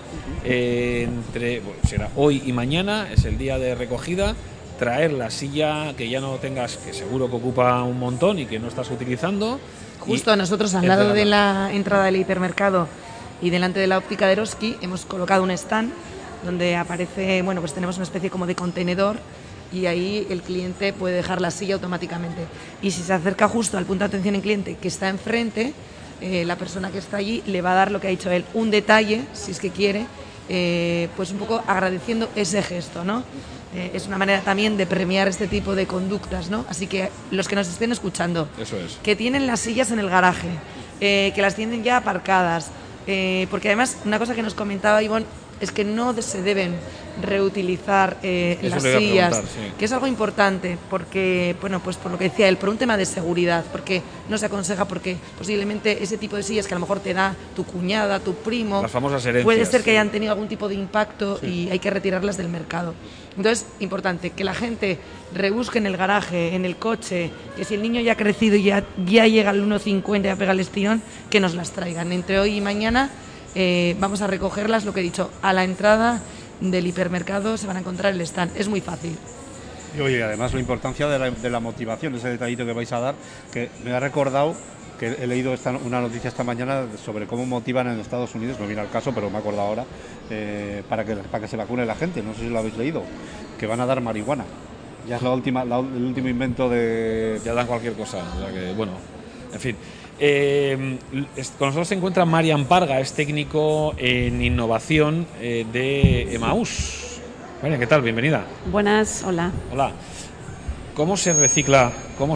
será hoy y mañana, es el día de recogida, traer la silla que ya no tengas, que seguro que ocupa un montón y que no estás utilizando. Justo a nosotros, al lado de la entrada del hipermercado y delante de la óptica de Eroski, hemos colocado un stand donde aparece, pues tenemos una especie como de contenedor y ahí el cliente puede dejar la silla automáticamente. Y si se acerca justo al punto de atención en cliente que está enfrente, la persona que está allí le va a dar lo que ha dicho él, un detalle, si es que quiere, pues un poco agradeciendo ese gesto, ¿no? Es una manera también de premiar este tipo de conductas, ¿no? Así que los que nos estén escuchando, que tienen las sillas en el garaje, que las tienen ya aparcadas, porque además una cosa que nos comentaba Ivonne es que no se deben reutilizar las sillas, que es algo importante, porque, pues por lo que decía él, por un tema de seguridad, porque no se aconseja, porque posiblemente ese tipo de sillas que a lo mejor te da tu cuñada, tu primo, las famosas herencias, puede ser que hayan tenido algún tipo de impacto y hay que retirarlas del mercado. Entonces, importante, que la gente rebusque en el garaje, en el coche, que si el niño ya ha crecido y ya llega al 1,50 y a pegar el estirón, que nos las traigan. Entre hoy y mañana vamos a recogerlas, lo que he dicho, a la entrada del hipermercado se van a encontrar el stand. Es muy fácil. Y oye, además la importancia de la motivación, ese detallito que vais a dar, que me ha recordado que he leído una noticia esta mañana sobre cómo motivan en Estados Unidos, no viene al caso, pero me acuerdo ahora, para que se vacune la gente, no sé si lo habéis leído, que van a dar marihuana. Ya es el último invento de... Ya dan cualquier cosa, o sea que, bueno, en fin. Con nosotros se encuentra Marian Parga, es técnico en innovación de Emaús. Marian, ¿qué tal? Bienvenida. Buenas, hola. Hola. ¿Cómo se recicla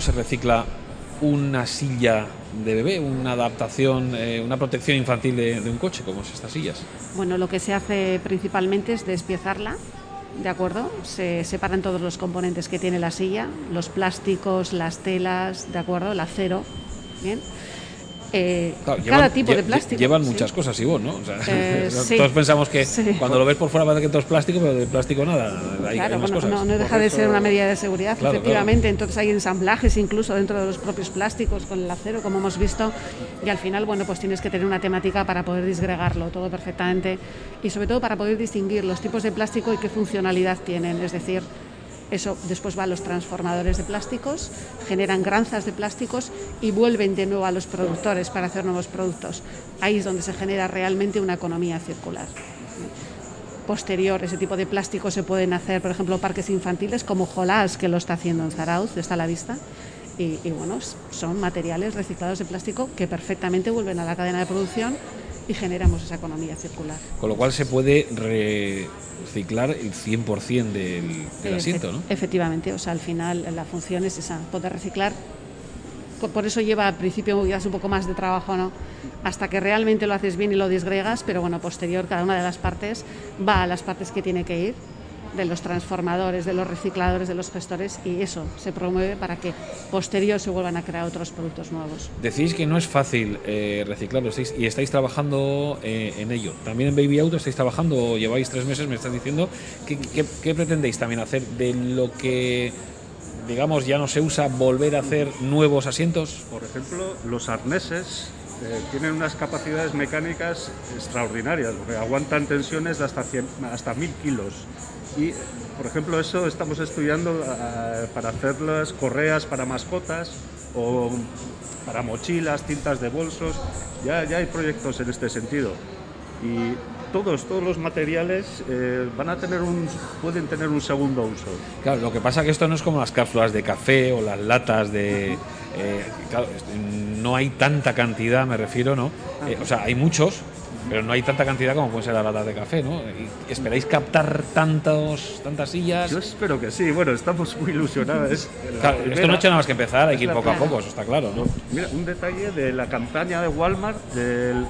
una silla de bebé, una adaptación, una protección infantil de un coche, como es estas sillas? Bueno, lo que se hace principalmente es despiezarla, ¿de acuerdo? Se separan todos los componentes que tiene la silla, los plásticos, las telas, ¿de acuerdo? El acero, ¿bien? Claro, cada tipo de plástico. Llevan ¿sí? muchas cosas, Ivonne, ¿no? O sea, sí. Todos pensamos que sí. cuando lo ves por fuera parece que todo es plástico, pero de plástico nada. Hay Claro, más bueno, cosas. no deja de ser una medida de seguridad, Claro, efectivamente. claro. Entonces hay ensamblajes incluso dentro de los propios plásticos con el acero, como hemos visto, y al final, bueno, pues tienes que tener una temática para poder disgregarlo todo perfectamente y sobre todo para poder distinguir los tipos de plástico y qué funcionalidad tienen, es decir, eso después va a los transformadores de plásticos, generan granzas de plásticos y vuelven de nuevo a los productores para hacer nuevos productos. Ahí es donde se genera realmente una economía circular. Posterior, ese tipo de plásticos se pueden hacer, por ejemplo, parques infantiles como Jolás, que lo está haciendo en Zarauz, está a la vista. Y bueno, son materiales reciclados de plástico que perfectamente vuelven a la cadena de producción y generamos esa economía circular. Con lo cual se puede reciclar el 100% del asiento, ¿no? Efectivamente, o sea, al final la función es esa, poder reciclar. Por eso lleva al principio un poco más de trabajo, ¿no? Hasta que realmente lo haces bien y lo disgregas, pero bueno, posterior cada una de las partes va a las partes que tiene que ir, de los transformadores, de los recicladores, de los gestores, y eso se promueve para que posterior se vuelvan a crear otros productos nuevos. Decís que no es fácil reciclarlo y estáis trabajando en ello. También en Baby Auto estáis trabajando, lleváis 3 meses, me estás diciendo. ¿Qué pretendéis también hacer de lo que, digamos, ya no se usa, volver a hacer nuevos asientos? Por ejemplo, los arneses tienen unas capacidades mecánicas extraordinarias, porque aguantan tensiones de hasta 1000 kilos. Y, por ejemplo, eso estamos estudiando para hacer las correas para mascotas o para mochilas, cintas de bolsos. Ya hay proyectos en este sentido. Y todos los materiales pueden tener un segundo uso. Claro, lo que pasa es que esto no es como las cápsulas de café o las latas de... claro, no hay tanta cantidad, me refiero, ¿no? O sea, hay muchos, pero no hay tanta cantidad como pueden ser las latas de café, ¿no? ¿Esperáis captar tantas sillas? Yo espero que sí. Bueno, estamos muy ilusionados. Claro, esto no ha hecho nada más que empezar, hay que ir poco a poco, eso está claro, ¿no? Mira, un detalle de la campaña de Walmart del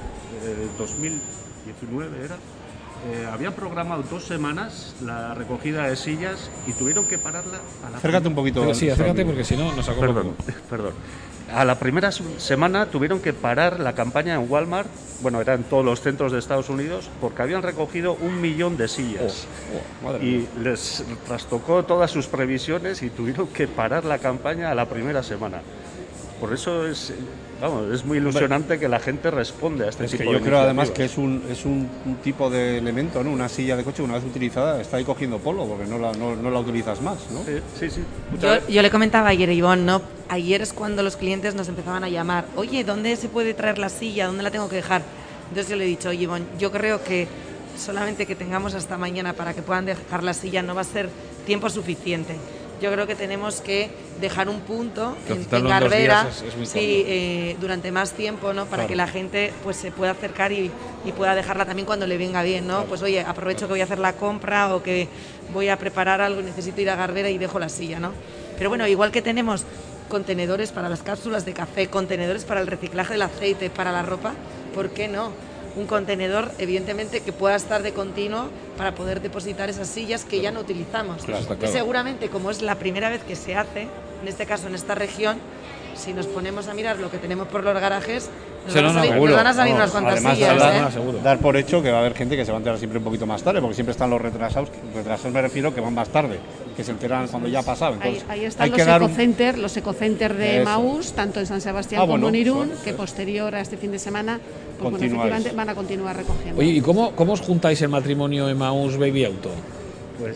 2019 era. Habían programado 2 semanas la recogida de sillas y tuvieron que pararla a la... Acércate un poquito. Sí, acércate porque si no nos acordamos. Perdón. A la primera semana tuvieron que parar la campaña en Walmart, bueno, era en todos los centros de Estados Unidos, porque habían recogido 1 millón de sillas. Y les trastocó todas sus previsiones y tuvieron que parar la campaña a la primera semana. Por eso es muy ilusionante que la gente responde a este tipo de iniciativas. Yo creo además que es un tipo de elemento, ¿no? Una silla de coche, una vez utilizada, está ahí cogiendo polvo porque no la utilizas más, ¿no? Sí. Yo le comentaba ayer a Ivonne, ¿no? Ayer es cuando los clientes nos empezaban a llamar, oye, ¿dónde se puede traer la silla? ¿Dónde la tengo que dejar? Entonces yo le he dicho, oye, Ivonne, yo creo que solamente que tengamos hasta mañana para que puedan dejar la silla no va a ser tiempo suficiente. Yo creo que tenemos que dejar un punto en Garbera durante más tiempo, ¿no? Para que la gente pues se pueda acercar y pueda dejarla también cuando le venga bien, ¿no? Pues oye, aprovecho que voy a hacer la compra o que voy a preparar algo y necesito ir a Garbera y dejo la silla, ¿no? Pero bueno, igual que tenemos contenedores para las cápsulas de café, contenedores para el reciclaje del aceite, para la ropa, ¿por qué no? Un contenedor, evidentemente, que pueda estar de continuo para poder depositar esas sillas que ya no utilizamos. Claro, que seguramente, como es la primera vez que se hace, en este caso en esta región, si nos ponemos a mirar lo que tenemos por los garajes, nos van a salir unas cuantas sillas. Dar por hecho que va a haber gente que se va a enterar siempre un poquito más tarde, porque siempre están los retrasados me refiero que van más tarde, que se enteran cuando ya ha pasado. Entonces, ahí están los ecocenters de Emaús, tanto en San Sebastián como en Irún, que posterior a este fin de semana pues efectivamente van a continuar recogiendo. Oye, ¿y cómo os juntáis el matrimonio Emaús Baby Auto? Pues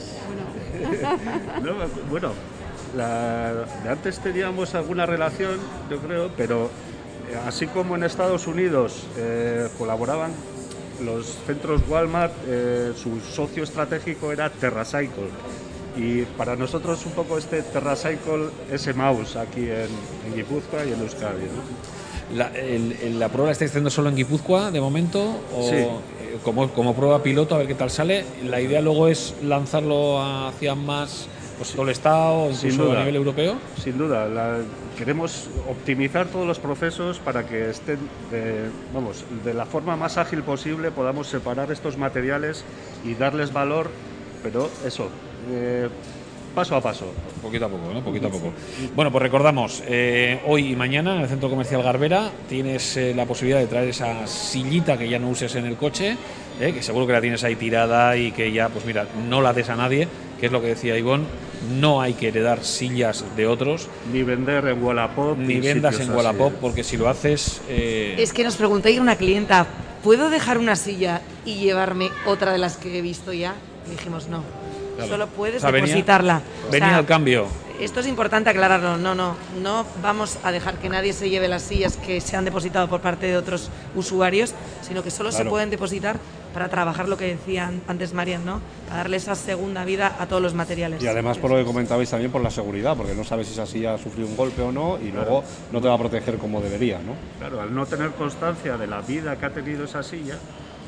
bueno, de antes teníamos alguna relación, yo creo, pero así como en Estados Unidos colaboraban los centros Walmart, su socio estratégico era TerraCycle. Y para nosotros un poco este TerraCycle es Emaus aquí en Guipúzcoa y en Euskadi, ¿no? ¿La prueba la estáis haciendo solo en Guipúzcoa de momento? ¿O Sí. como prueba piloto, a ver qué tal sale? ¿La idea luego es lanzarlo hacia más todo el Estado, incluso a nivel europeo? Sin duda, queremos optimizar todos los procesos para que estén, de la forma más ágil posible, podamos separar estos materiales y darles valor, pero eso, paso a paso. Poquito a poco, ¿no? Poquito a poco. Bueno, pues recordamos, hoy y mañana en el Centro Comercial Garbera tienes la posibilidad de traer esa sillita que ya no uses en el coche, que seguro que la tienes ahí tirada y que ya, pues mira, no la des a nadie, que es lo que decía Ivonne, no hay que heredar sillas de otros. Ni vender en Wallapop. Ni vendas en Wallapop, porque si lo haces... Es que nos preguntó ayer una clienta, ¿puedo dejar una silla y llevarme otra de las que he visto ya? Y dijimos no. Claro. Solo puedes O sea, depositarla. Venía al cambio. Esto es importante aclararlo. No vamos a dejar que nadie se lleve las sillas que se han depositado por parte de otros usuarios, sino que solo se pueden depositar para trabajar lo que decían antes Marian, ¿no? Para darle esa segunda vida a todos los materiales. Y además, por lo que comentabais también, por la seguridad, porque no sabes si esa silla ha sufrido un golpe o no y luego no te va a proteger como debería, ¿no? Claro, al no tener constancia de la vida que ha tenido esa silla,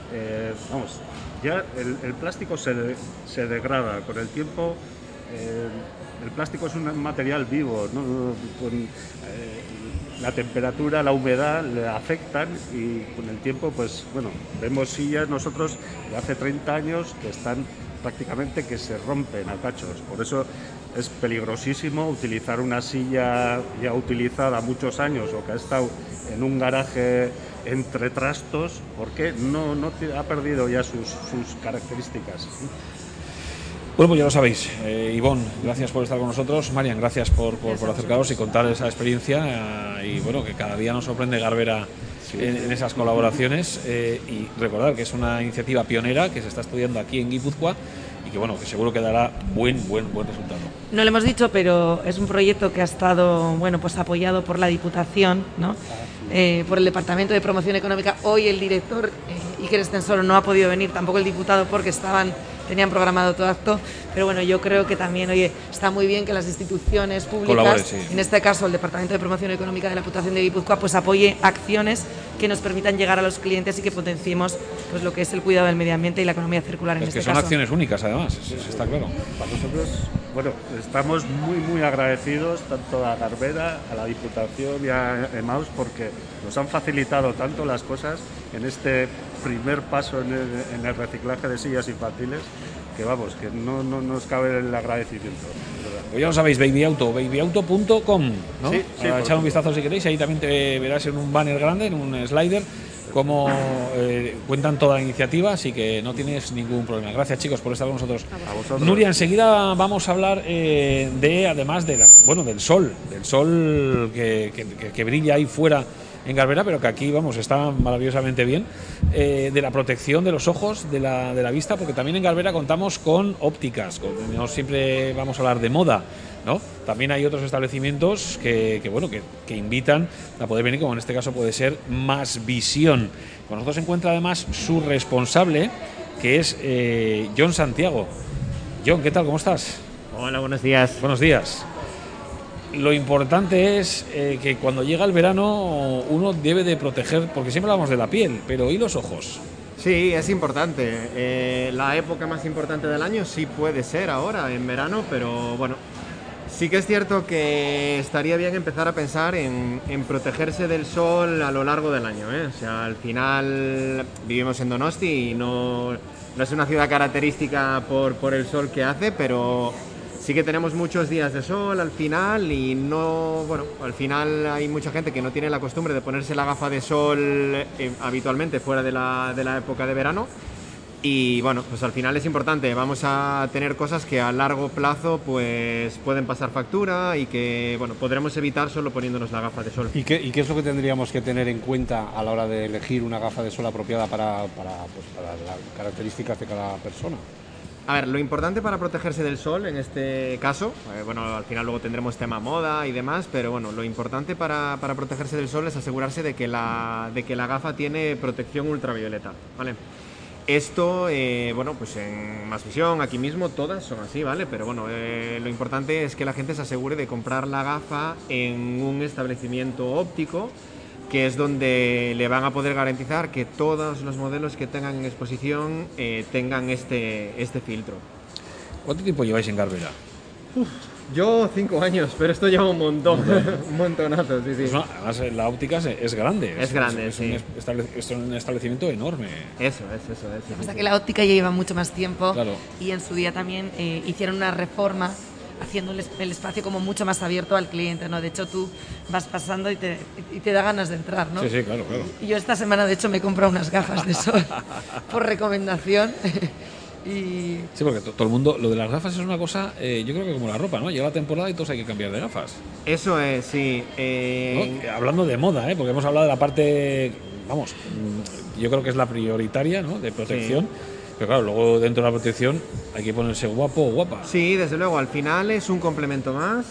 ya el plástico se degrada con el tiempo. El plástico es un material vivo, ¿no? La temperatura, la humedad le afectan y con el tiempo, pues bueno, vemos sillas nosotros de hace 30 años que están prácticamente que se rompen a cachos. Por eso es peligrosísimo utilizar una silla ya utilizada muchos años o que ha estado en un garaje entre trastos, porque no ha perdido ya sus características. Bueno, pues ya lo sabéis. Ivonne, gracias por estar con nosotros. Marian, gracias por acercaros y contar esa experiencia. Y bueno, que cada día nos sorprende Garbera en esas colaboraciones. Y recordar que es una iniciativa pionera que se está estudiando aquí en Guipúzcoa y que bueno, que seguro que dará buen resultado. No lo hemos dicho, pero es un proyecto que ha estado pues apoyado por la Diputación, ¿no? Por el Departamento de Promoción Económica. Hoy el director Iker Estensoro no ha podido venir, tampoco el diputado, porque tenían programado todo acto, pero bueno, yo creo que también, está muy bien que las instituciones públicas, en este caso el Departamento de Promoción Económica de la Diputación de Guipúzcoa, pues apoye acciones que nos permitan llegar a los clientes y que potenciemos pues lo que es el cuidado del medio ambiente y la economía circular en este caso. Es que son acciones únicas, además, está claro. Para nosotros, estamos muy agradecidos tanto a Garbera, a la Diputación y a Emaus, porque nos han facilitado tanto las cosas en este primer paso en el reciclaje de sillas infantiles, que no nos cabe el agradecimiento. Pues ya lo sabéis, babyauto.com, ¿no? Sí, echar un vistazo si queréis, ahí también te verás en un banner grande, en un slider, cómo cuentan toda la iniciativa, así que no tienes ningún problema. Gracias, chicos, por estar con nosotros. A vosotros. Nuria, enseguida vamos a hablar además del sol que brilla ahí fuera en Garbera, pero que aquí está maravillosamente bien, de la protección de los ojos, de la vista, porque también en Garbera contamos con ópticas, no siempre vamos a hablar de moda, ¿no? También hay otros establecimientos que invitan a poder venir, como en este caso puede ser Más Visión. Con nosotros se encuentra además su responsable, que es John Santiago. John, ¿qué tal? ¿Cómo estás? Hola, buenos días. Buenos días. Lo importante es que cuando llega el verano uno debe de proteger, porque siempre hablamos de la piel, pero ¿y los ojos? Sí, es importante. La época más importante del año sí puede ser ahora, en verano, pero bueno, sí que es cierto que estaría bien empezar a pensar en protegerse del sol a lo largo del año, ¿eh? O sea, al final vivimos en Donosti y no es una ciudad característica por el sol que hace, pero sí que tenemos muchos días de sol al final y al final hay mucha gente que no tiene la costumbre de ponerse la gafa de sol habitualmente fuera de la época de verano y pues al final es importante, vamos a tener cosas que a largo plazo pues pueden pasar factura y que podremos evitar solo poniéndonos la gafa de sol. ¿Y qué es lo que tendríamos que tener en cuenta a la hora de elegir una gafa de sol apropiada para las características de cada persona? A ver, lo importante para protegerse del sol en este caso, bueno, al final luego tendremos tema moda y demás, pero bueno, lo importante para protegerse del sol es asegurarse de que la gafa tiene protección ultravioleta, ¿vale? Esto, bueno, pues en Más Visión, aquí mismo, todas son así, ¿vale? Pero bueno, lo importante es que la gente se asegure de comprar la gafa en un establecimiento óptico, que es donde le van a poder garantizar que todos los modelos que tengan en exposición tengan este filtro. ¿Cuánto tiempo lleváis en Garbera? Yo 5 años, pero esto lleva un montón, un montonazo, sí, sí. Pues no, además la óptica es grande. Es grande, es sí. Es un establecimiento enorme. Eso es. Lo que pasa es que la óptica ya lleva mucho más tiempo, claro. Y en su día también hicieron una reforma haciendo el espacio como mucho más abierto al cliente, ¿no? De hecho, tú vas pasando y te da ganas de entrar, ¿no? Sí, sí, claro. Y yo esta semana, de hecho, me he comprado unas gafas de sol por recomendación. Y... Sí, porque todo el mundo, lo de las gafas es una cosa, yo creo que como la ropa, ¿no? Llega la temporada y todos hay que cambiar de gafas. Eso es, sí. ¿No? Hablando de moda, porque hemos hablado de la parte, vamos, yo creo que es la prioritaria, ¿no? De protección. Sí. Pero claro, luego dentro de la protección hay que ponerse guapo o guapa. Sí, desde luego, al final es un complemento más,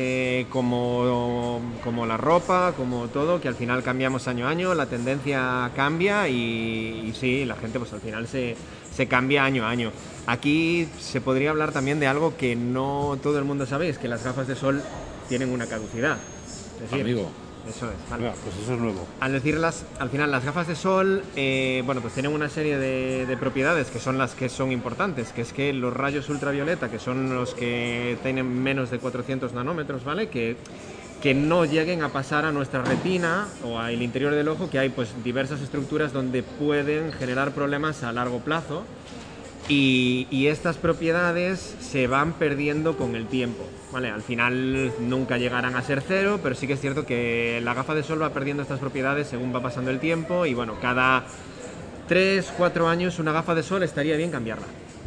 como la ropa, como todo, que al final cambiamos año a año, la tendencia cambia y sí, la gente pues al final se cambia año a año. Aquí se podría hablar también de algo que no todo el mundo sabe, es que las gafas de sol tienen una caducidad. Es decir, amigo. Eso es. Vale. Pues eso es nuevo. Al decirlas, al final las gafas de sol, bueno, pues tienen una serie de propiedades que son las que son importantes, que es que los rayos ultravioleta, que son los que tienen menos de 400 nanómetros, ¿vale? Que no lleguen a pasar a nuestra retina o al interior del ojo, que hay pues diversas estructuras donde pueden generar problemas a largo plazo. Y estas propiedades se van perdiendo con el tiempo, ¿vale? Al final nunca llegarán a ser cero, pero sí que es cierto que la gafa de sol va perdiendo estas propiedades según va pasando el tiempo y bueno, cada 3-4 años una gafa de sol estaría bien cambiarla.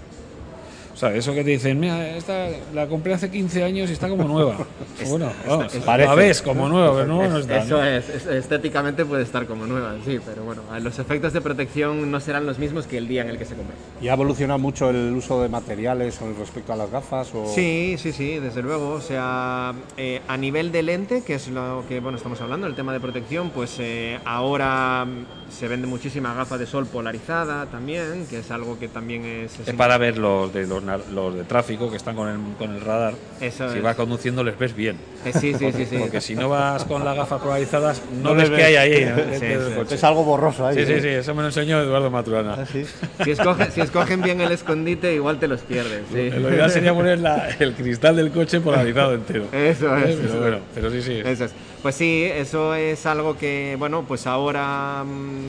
O sea, eso que te dicen, mira, esta la compré hace 15 años y está como nueva. Bueno, vamos, la ves como nueva, pero no está. Eso es, estéticamente puede estar como nueva, sí, pero bueno, los efectos de protección no serán los mismos que el día en el que se compre. ¿Y ha evolucionado mucho el uso de materiales con respecto a las gafas? O... Sí, desde luego. O sea, a nivel de lente, que es lo que bueno estamos hablando, el tema de protección, pues ahora se vende muchísima gafa de sol polarizada también, que es algo que también es para ver los de tráfico que están con el radar. Eso si es. vas conduciendo les ves bien. Sí. Porque si no vas con las gafas polarizadas no ves qué hay ahí. Es algo borroso ahí. Sí, eso me lo enseñó Eduardo Maturana. ¿Sí? Si escogen bien el escondite, igual te los pierdes. Sí. Lo ideal sería poner el cristal del coche polarizado entero. Eso es. Pero bueno, pero sí. Eso es. Pues sí, eso es algo que, bueno, pues ahora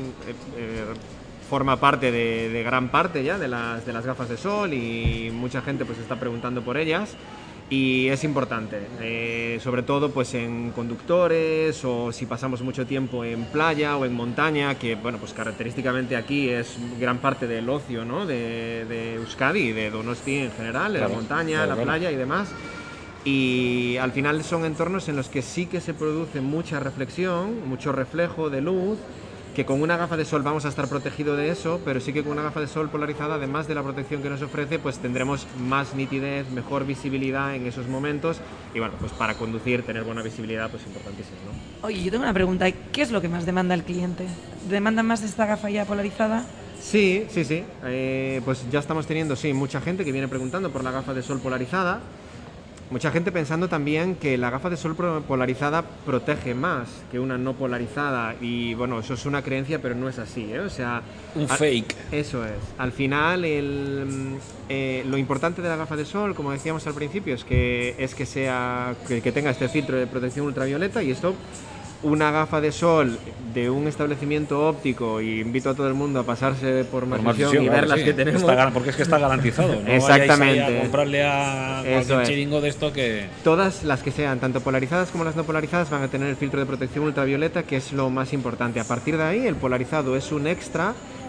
forma parte de gran parte ya de las gafas de sol y mucha gente pues está preguntando por ellas y es importante, sobre todo pues en conductores o si pasamos mucho tiempo en playa o en montaña, que bueno pues característicamente aquí es gran parte del ocio, ¿no? de Euskadi y de Donosti en general, claro, la montaña, la playa y demás. Y al final son entornos en los que sí que se produce mucha reflexión, mucho reflejo de luz, que con una gafa de sol vamos a estar protegidos de eso, pero sí que con una gafa de sol polarizada, además de la protección que nos ofrece, pues tendremos más nitidez, mejor visibilidad en esos momentos y bueno, pues para conducir, tener buena visibilidad, pues importantísimo, ¿no? Oye, yo tengo una pregunta, ¿qué es lo que más demanda el cliente? ¿Demanda más esta gafa ya polarizada? Sí. Pues ya estamos teniendo, mucha gente que viene preguntando por la gafa de sol polarizada. Mucha gente pensando también que la gafa de sol polarizada protege más que una no polarizada y bueno, eso es una creencia pero no es así, ¿eh? O sea, un fake. Eso es. Al final lo importante de la gafa de sol, como decíamos al principio, es que tenga este filtro de protección ultravioleta y esto una gafa de sol de un establecimiento óptico y invito a todo el mundo a pasarse por Más Visión y ver las que tenemos. Porque es que está garantizado, ¿no? Exactamente. Vayáis a comprarle a cualquier chiringo de esto que... Todas las que sean, tanto polarizadas como las no polarizadas, van a tener el filtro de protección ultravioleta, que es lo más importante. A partir de ahí, el polarizado es un extra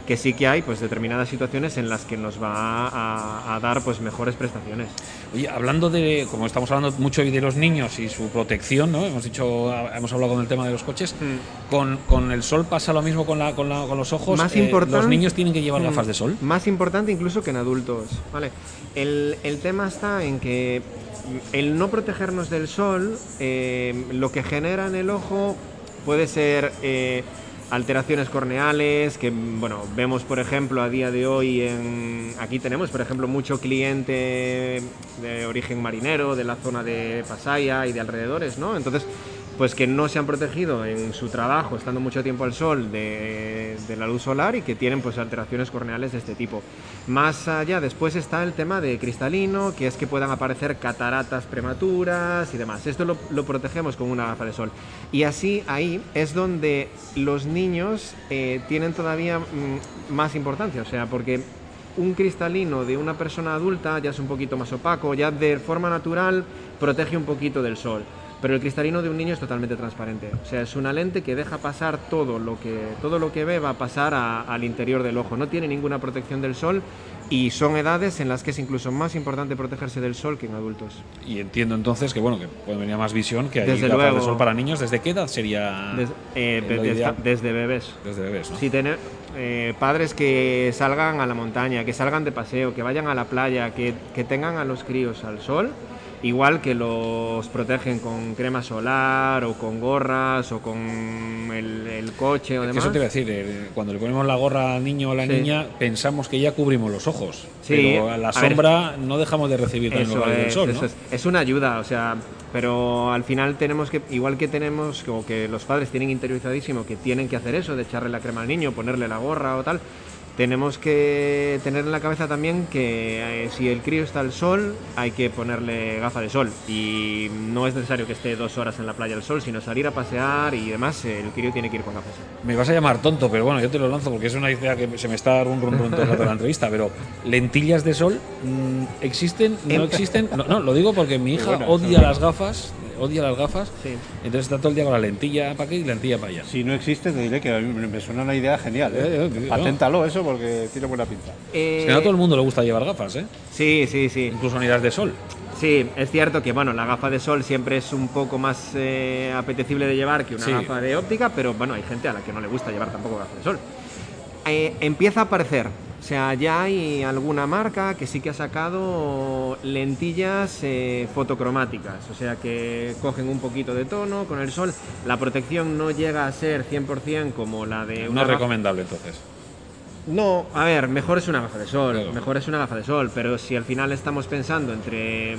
que sí que hay pues determinadas situaciones en las que nos va a dar pues mejores prestaciones. Oye, hablando de, como estamos hablando mucho hoy de los niños y su protección, ¿no? Hemos hablado con el tema de los coches. Con el sol pasa lo mismo con los ojos. Más importante, los niños tienen que llevar gafas de sol. Más importante incluso que en adultos, ¿vale? El tema está en que el no protegernos del sol, lo que genera en el ojo puede ser alteraciones corneales, que bueno, vemos por ejemplo a día de hoy aquí tenemos por ejemplo mucho cliente de origen marinero, de la zona de Pasaia y de alrededores, ¿no? Entonces, pues que no se han protegido en su trabajo, estando mucho tiempo al sol de la luz solar y que tienen pues alteraciones corneales de este tipo. Más allá, después está el tema de cristalino, que es que puedan aparecer cataratas prematuras y demás. Esto lo protegemos con una gafa de sol. Y así, ahí es donde los niños tienen todavía más importancia, o sea, porque un cristalino de una persona adulta ya es un poquito más opaco, ya de forma natural protege un poquito del sol. Pero el cristalino de un niño es totalmente transparente. O sea, es una lente que deja pasar todo lo que ve, va a pasar al interior del ojo. No tiene ninguna protección del sol y son edades en las que es incluso más importante protegerse del sol que en adultos. Y entiendo entonces que bueno, que puede venir más visión, que hay desde gafas luego, de sol para niños. ¿Desde qué edad sería? Desde bebés. Desde bebés, ¿no? Sí, padres que salgan a la montaña, que salgan de paseo, que vayan a la playa, que tengan a los críos al sol. Igual que los protegen con crema solar o con gorras o con el coche o demás. Eso te iba a decir, cuando le ponemos la gorra al niño o a la niña, pensamos que ya cubrimos los ojos. Sí, pero a la sombra no dejamos de recibir también los rayos del sol, ¿no? Es una ayuda, o sea, pero al final tenemos que, igual que tenemos, como que los padres tienen interiorizadísimo que tienen que hacer eso, de echarle la crema al niño, ponerle la gorra o tal. Tenemos que tener en la cabeza también que si el crío está al sol, hay que ponerle gafa de sol. Y no es necesario que esté 2 horas en la playa al sol, sino salir a pasear y demás, el crío tiene que ir con gafas. Me vas a llamar tonto, pero bueno, yo te lo lanzo porque es una idea que se me está rum todo el rato de la entrevista. Pero, ¿lentillas de sol existen? ¿No existen? No, lo digo porque mi hija odia las gafas. Sí. Entonces está todo el día con la lentilla para aquí y lentilla para allá. Si no existe, te diré que a mí me suena una idea genial. Paténtalo eso porque tiene buena pinta. Es que no a todo el mundo le gusta llevar gafas, ¿eh? Sí. Incluso unidades de sol. Sí, es cierto que bueno, la gafa de sol siempre es un poco más apetecible de llevar que una gafa de óptica, pero bueno, hay gente a la que no le gusta llevar tampoco gafa de sol. Empieza a aparecer. O sea, ya hay alguna marca que sí que ha sacado lentillas fotocromáticas, o sea que cogen un poquito de tono con el sol. La protección no llega a ser 100% como la de una No es recomendable entonces. No, a ver, mejor es una gafa de sol, claro. Mejor es una gafa de sol, pero si al final estamos pensando entre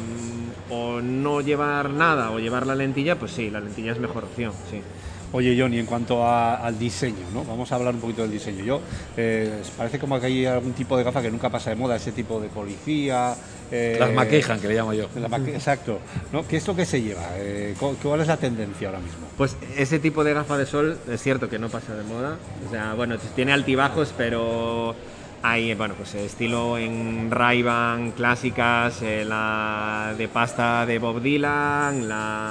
o no llevar nada o llevar la lentilla, pues sí, la lentilla es mejor opción, sí. Oye, Johnny, en cuanto al diseño, ¿no? Vamos a hablar un poquito del diseño. Parece como que hay algún tipo de gafa que nunca pasa de moda, ese tipo de policía. Las McKehan, que le llamo yo. Exacto. ¿No? ¿Qué es lo que se lleva? ¿Cuál es la tendencia ahora mismo? Pues ese tipo de gafa de sol es cierto que no pasa de moda. O sea, bueno, tiene altibajos, pero hay, bueno, pues estilo en Ray-Ban clásicas, la de pasta de Bob Dylan,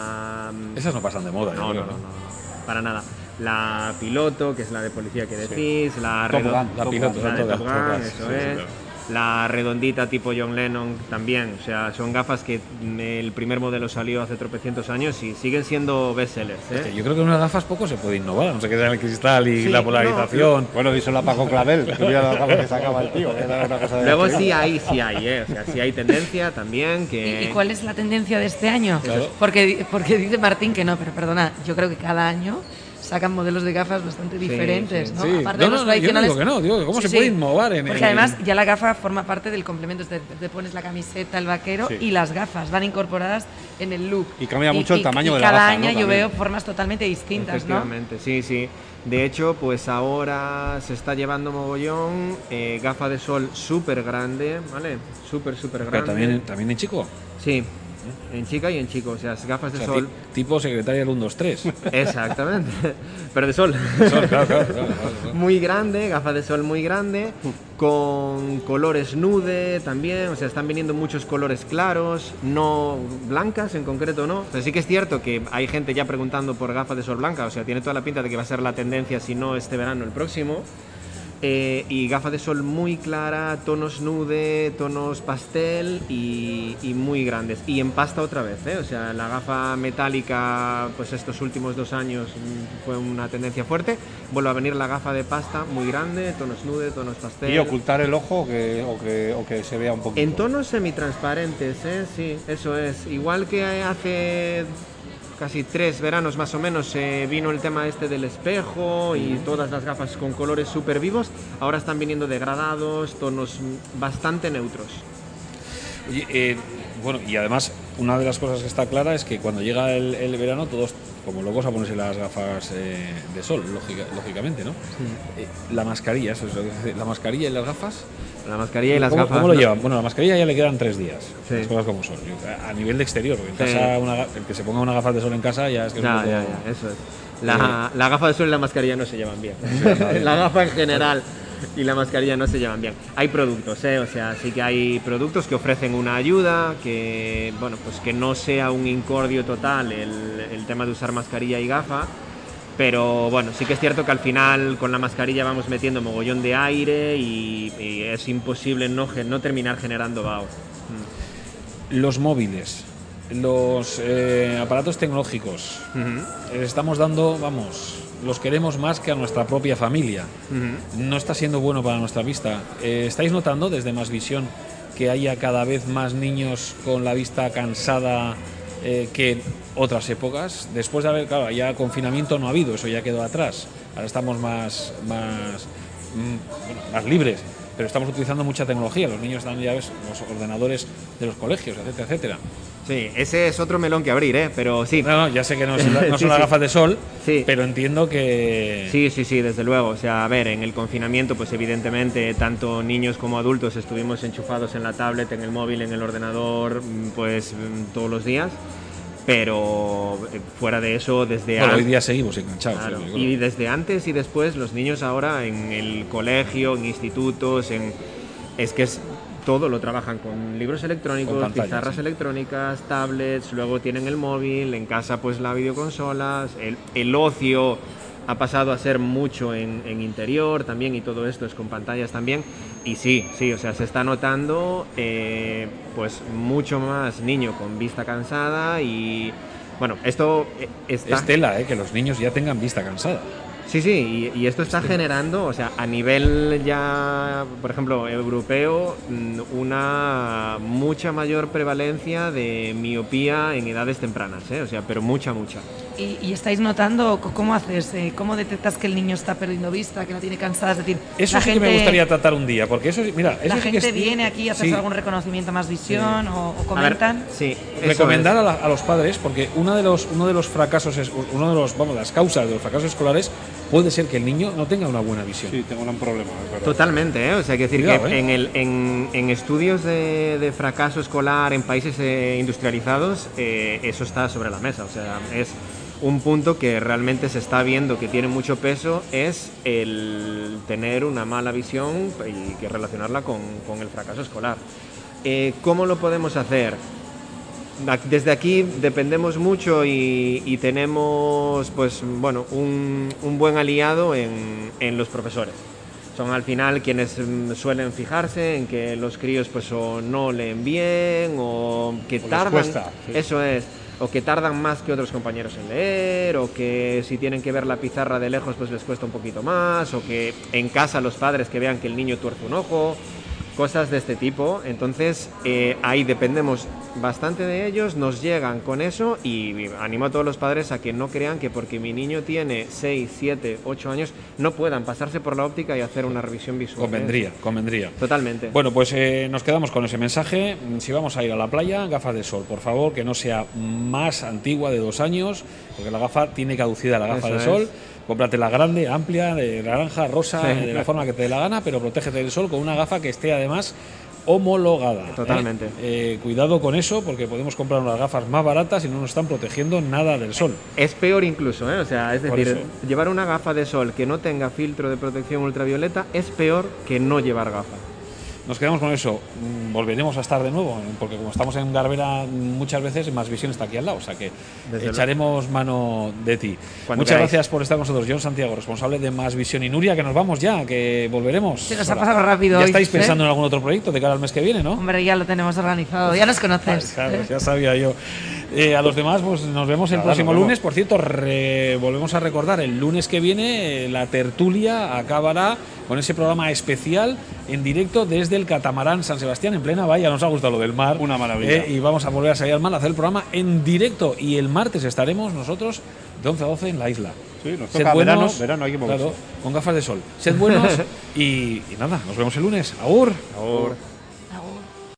Esas no pasan de moda, no, para nada. La piloto, que es la de policía que decís, la piloto, la de Top Gun, eso es. Claro. La redondita tipo John Lennon también, o sea, son gafas que el primer modelo salió hace tropecientos años y siguen siendo bestsellers, ¿eh? Es que yo creo que en unas gafas poco se puede innovar, no se queda en el cristal y la polarización. Bueno, hizo la Paco Clavel, que mira las gafas que sacaba el tío. Era una cosa de luego sí hay, o sea, sí hay tendencia también que... ¿Y cuál es la tendencia de este año? Claro. Porque dice Martín que no, pero perdona, yo creo que cada año sacan modelos de gafas bastante diferentes, ¿no? Sí. Aparte de los tradicionales. Digo que cómo se puede innovar en porque además ya la gafa forma parte del complemento, te pones la camiseta, el vaquero y las gafas van incorporadas en el look. Y cambia mucho el tamaño de la gafa. gafa, Cada año ¿no? yo veo formas totalmente distintas, efectivamente, ¿no? Sí. De hecho, pues ahora se está llevando mogollón gafa de sol súper grande, ¿vale? Súper grande. Pero también en chico. Sí. En chica y en chico, o sea, gafas de sol. Tipo secretaria del 1-2-3. Exactamente, pero de sol. Claro. Muy grande, gafas de sol muy grande, con colores nude también, o sea, están viniendo muchos colores claros, no blancas en concreto, no. Pero sí que es cierto que hay gente ya preguntando por gafas de sol blanca, o sea, tiene toda la pinta de que va a ser la tendencia, si no este verano, el próximo. y gafa de sol muy clara, tonos nude, tonos pastel y muy grandes. Y en pasta otra vez, o sea, la gafa metálica, pues estos últimos 2 años fue una tendencia fuerte. Vuelve a venir la gafa de pasta muy grande, tonos nude, tonos pastel. ¿Y ocultar el ojo o que se vea un poquito? En tonos semitransparentes, sí, eso es. Igual que hace casi 3 veranos más o menos vino el tema este del espejo y todas las gafas con colores súper vivos, ahora están viniendo degradados, tonos bastante neutros. Oye, bueno, y además una de las cosas que está clara es que cuando llega el verano todos como locos a ponerse las gafas de sol, lógicamente, ¿no? Sí. La mascarilla, eso es, la mascarilla y las gafas. La mascarilla y las gafas. ¿Cómo lo llevan? Bueno, la mascarilla ya le quedan 3 días. Sí. Las cosas como son. A nivel de exterior, en casa, el que se ponga una gafa de sol en casa ya es que es un poco... Ya, eso es. La gafa de sol y la mascarilla no se llevan bien. La gafa en general y la mascarilla no se llevan bien. Hay productos, o sea, sí que hay productos que ofrecen una ayuda, que, bueno, pues que no sea un incordio total el tema de usar mascarilla y gafa. Pero bueno, sí que es cierto que al final con la mascarilla vamos metiendo mogollón de aire y es imposible no terminar generando vaho. Los móviles, los aparatos tecnológicos, estamos dando, los queremos más que a nuestra propia familia. No está siendo bueno para nuestra vista. ¿Estáis notando desde Más Visión que haya cada vez más niños con la vista cansada que otras épocas? Después de haber, claro, ya confinamiento no ha habido, eso ya quedó atrás. Ahora estamos más libres, pero estamos utilizando mucha tecnología. Los niños están, ya ves, los ordenadores de los colegios, etcétera, etcétera. Sí, ese es otro melón que abrir, pero sí. No, ya sé que no son las gafas de sol, sí, pero entiendo que... Sí, desde luego. O sea, a ver, en el confinamiento, pues evidentemente, tanto niños como adultos estuvimos enchufados en la tablet, en el móvil, en el ordenador, pues todos los días. Pero fuera de eso, desde antes... hoy día seguimos enganchados. Claro, y desde antes y después, los niños ahora en el colegio, en institutos, es que todo lo trabajan con libros electrónicos, con pantallas, pizarras electrónicas, tablets, luego tienen el móvil, en casa pues la videoconsolas, el ocio ha pasado a ser mucho en interior también, y todo esto es con pantallas también. Y sí, o sea, se está notando pues mucho más niño con vista cansada y bueno, esto está... Es tela, que los niños ya tengan vista cansada. Sí, y esto está generando, o sea, a nivel ya, por ejemplo, europeo, una mucha mayor prevalencia de miopía en edades tempranas, o sea, pero mucha. ¿Y estáis notando cómo haces? ¿Cómo detectas que el niño está perdiendo vista, que la tiene cansada? Es decir, eso sí que me gustaría tratar un día, porque eso, mira, eso la sí gente que viene aquí a hacer algún reconocimiento a Más Visión o comentan. Recomendar a los padres, porque uno de los fracasos las causas de los fracasos escolares puede ser que el niño no tenga una buena visión. Sí, tengo un problema. Totalmente, o sea, hay que decir que en estudios de fracaso escolar en países industrializados, eso está sobre la mesa, o sea, es un punto que realmente se está viendo que tiene mucho peso, es el tener una mala visión y que relacionarla con el fracaso escolar. ¿Cómo lo podemos hacer? Desde aquí dependemos mucho y tenemos pues bueno un buen aliado en los profesores. Son al final quienes suelen fijarse en que los críos pues o no leen bien o que tardan, cuesta, sí. Eso es, o que tardan más que otros compañeros en leer, o que si tienen que ver la pizarra de lejos pues les cuesta un poquito más, o que en casa los padres que vean que el niño tuerce un ojo, cosas de este tipo. Entonces ahí dependemos bastante de ellos, nos llegan con eso y animo a todos los padres a que no crean que porque mi niño tiene 6, 7, 8 años no puedan pasarse por la óptica y hacer una revisión visual. Convendría. Totalmente. Bueno, pues nos quedamos con ese mensaje. Si vamos a ir a la playa, gafas de sol, por favor, que no sea más antigua de 2 años, porque la gafa tiene caducidad, la gafa de sol. Cómprate la grande, amplia, de naranja, rosa, de la forma que te dé la gana, pero protégete del sol con una gafa que esté además homologada. Totalmente. Cuidado con eso, porque podemos comprar unas gafas más baratas y no nos están protegiendo nada del sol. Es peor incluso, o sea, es decir, llevar una gafa de sol que no tenga filtro de protección ultravioleta es peor que no llevar gafa. Nos quedamos con eso. Volveremos a estar de nuevo, porque como estamos en Garbera muchas veces, Más Visión está aquí al lado, o sea que echaremos mano de ti. Muchas gracias por estar con nosotros, Jon Santiago, responsable de Más Visión, y Nuria, que nos vamos ya, que volveremos. Se nos ha pasado rápido. Ya estáis pensando en algún otro proyecto de cara al mes que viene, ¿no? Hombre, ya lo tenemos organizado, ya nos conoces. Claro, ya sabía yo. A los demás, pues nos vemos el próximo lunes. Por cierto, volvemos a recordar, el lunes que viene la tertulia acabará con ese programa especial en directo desde el catamarán San Sebastián, en plena bahía. Nos ha gustado lo del mar. Una maravilla. Y vamos a volver a salir al mar a hacer el programa en directo. Y el martes estaremos nosotros de 11 a 12 en la isla. Sí, nos toca verano, hay que moverse. Claro, con gafas de sol. Sed buenos y nada, nos vemos el lunes. Agur. Agur.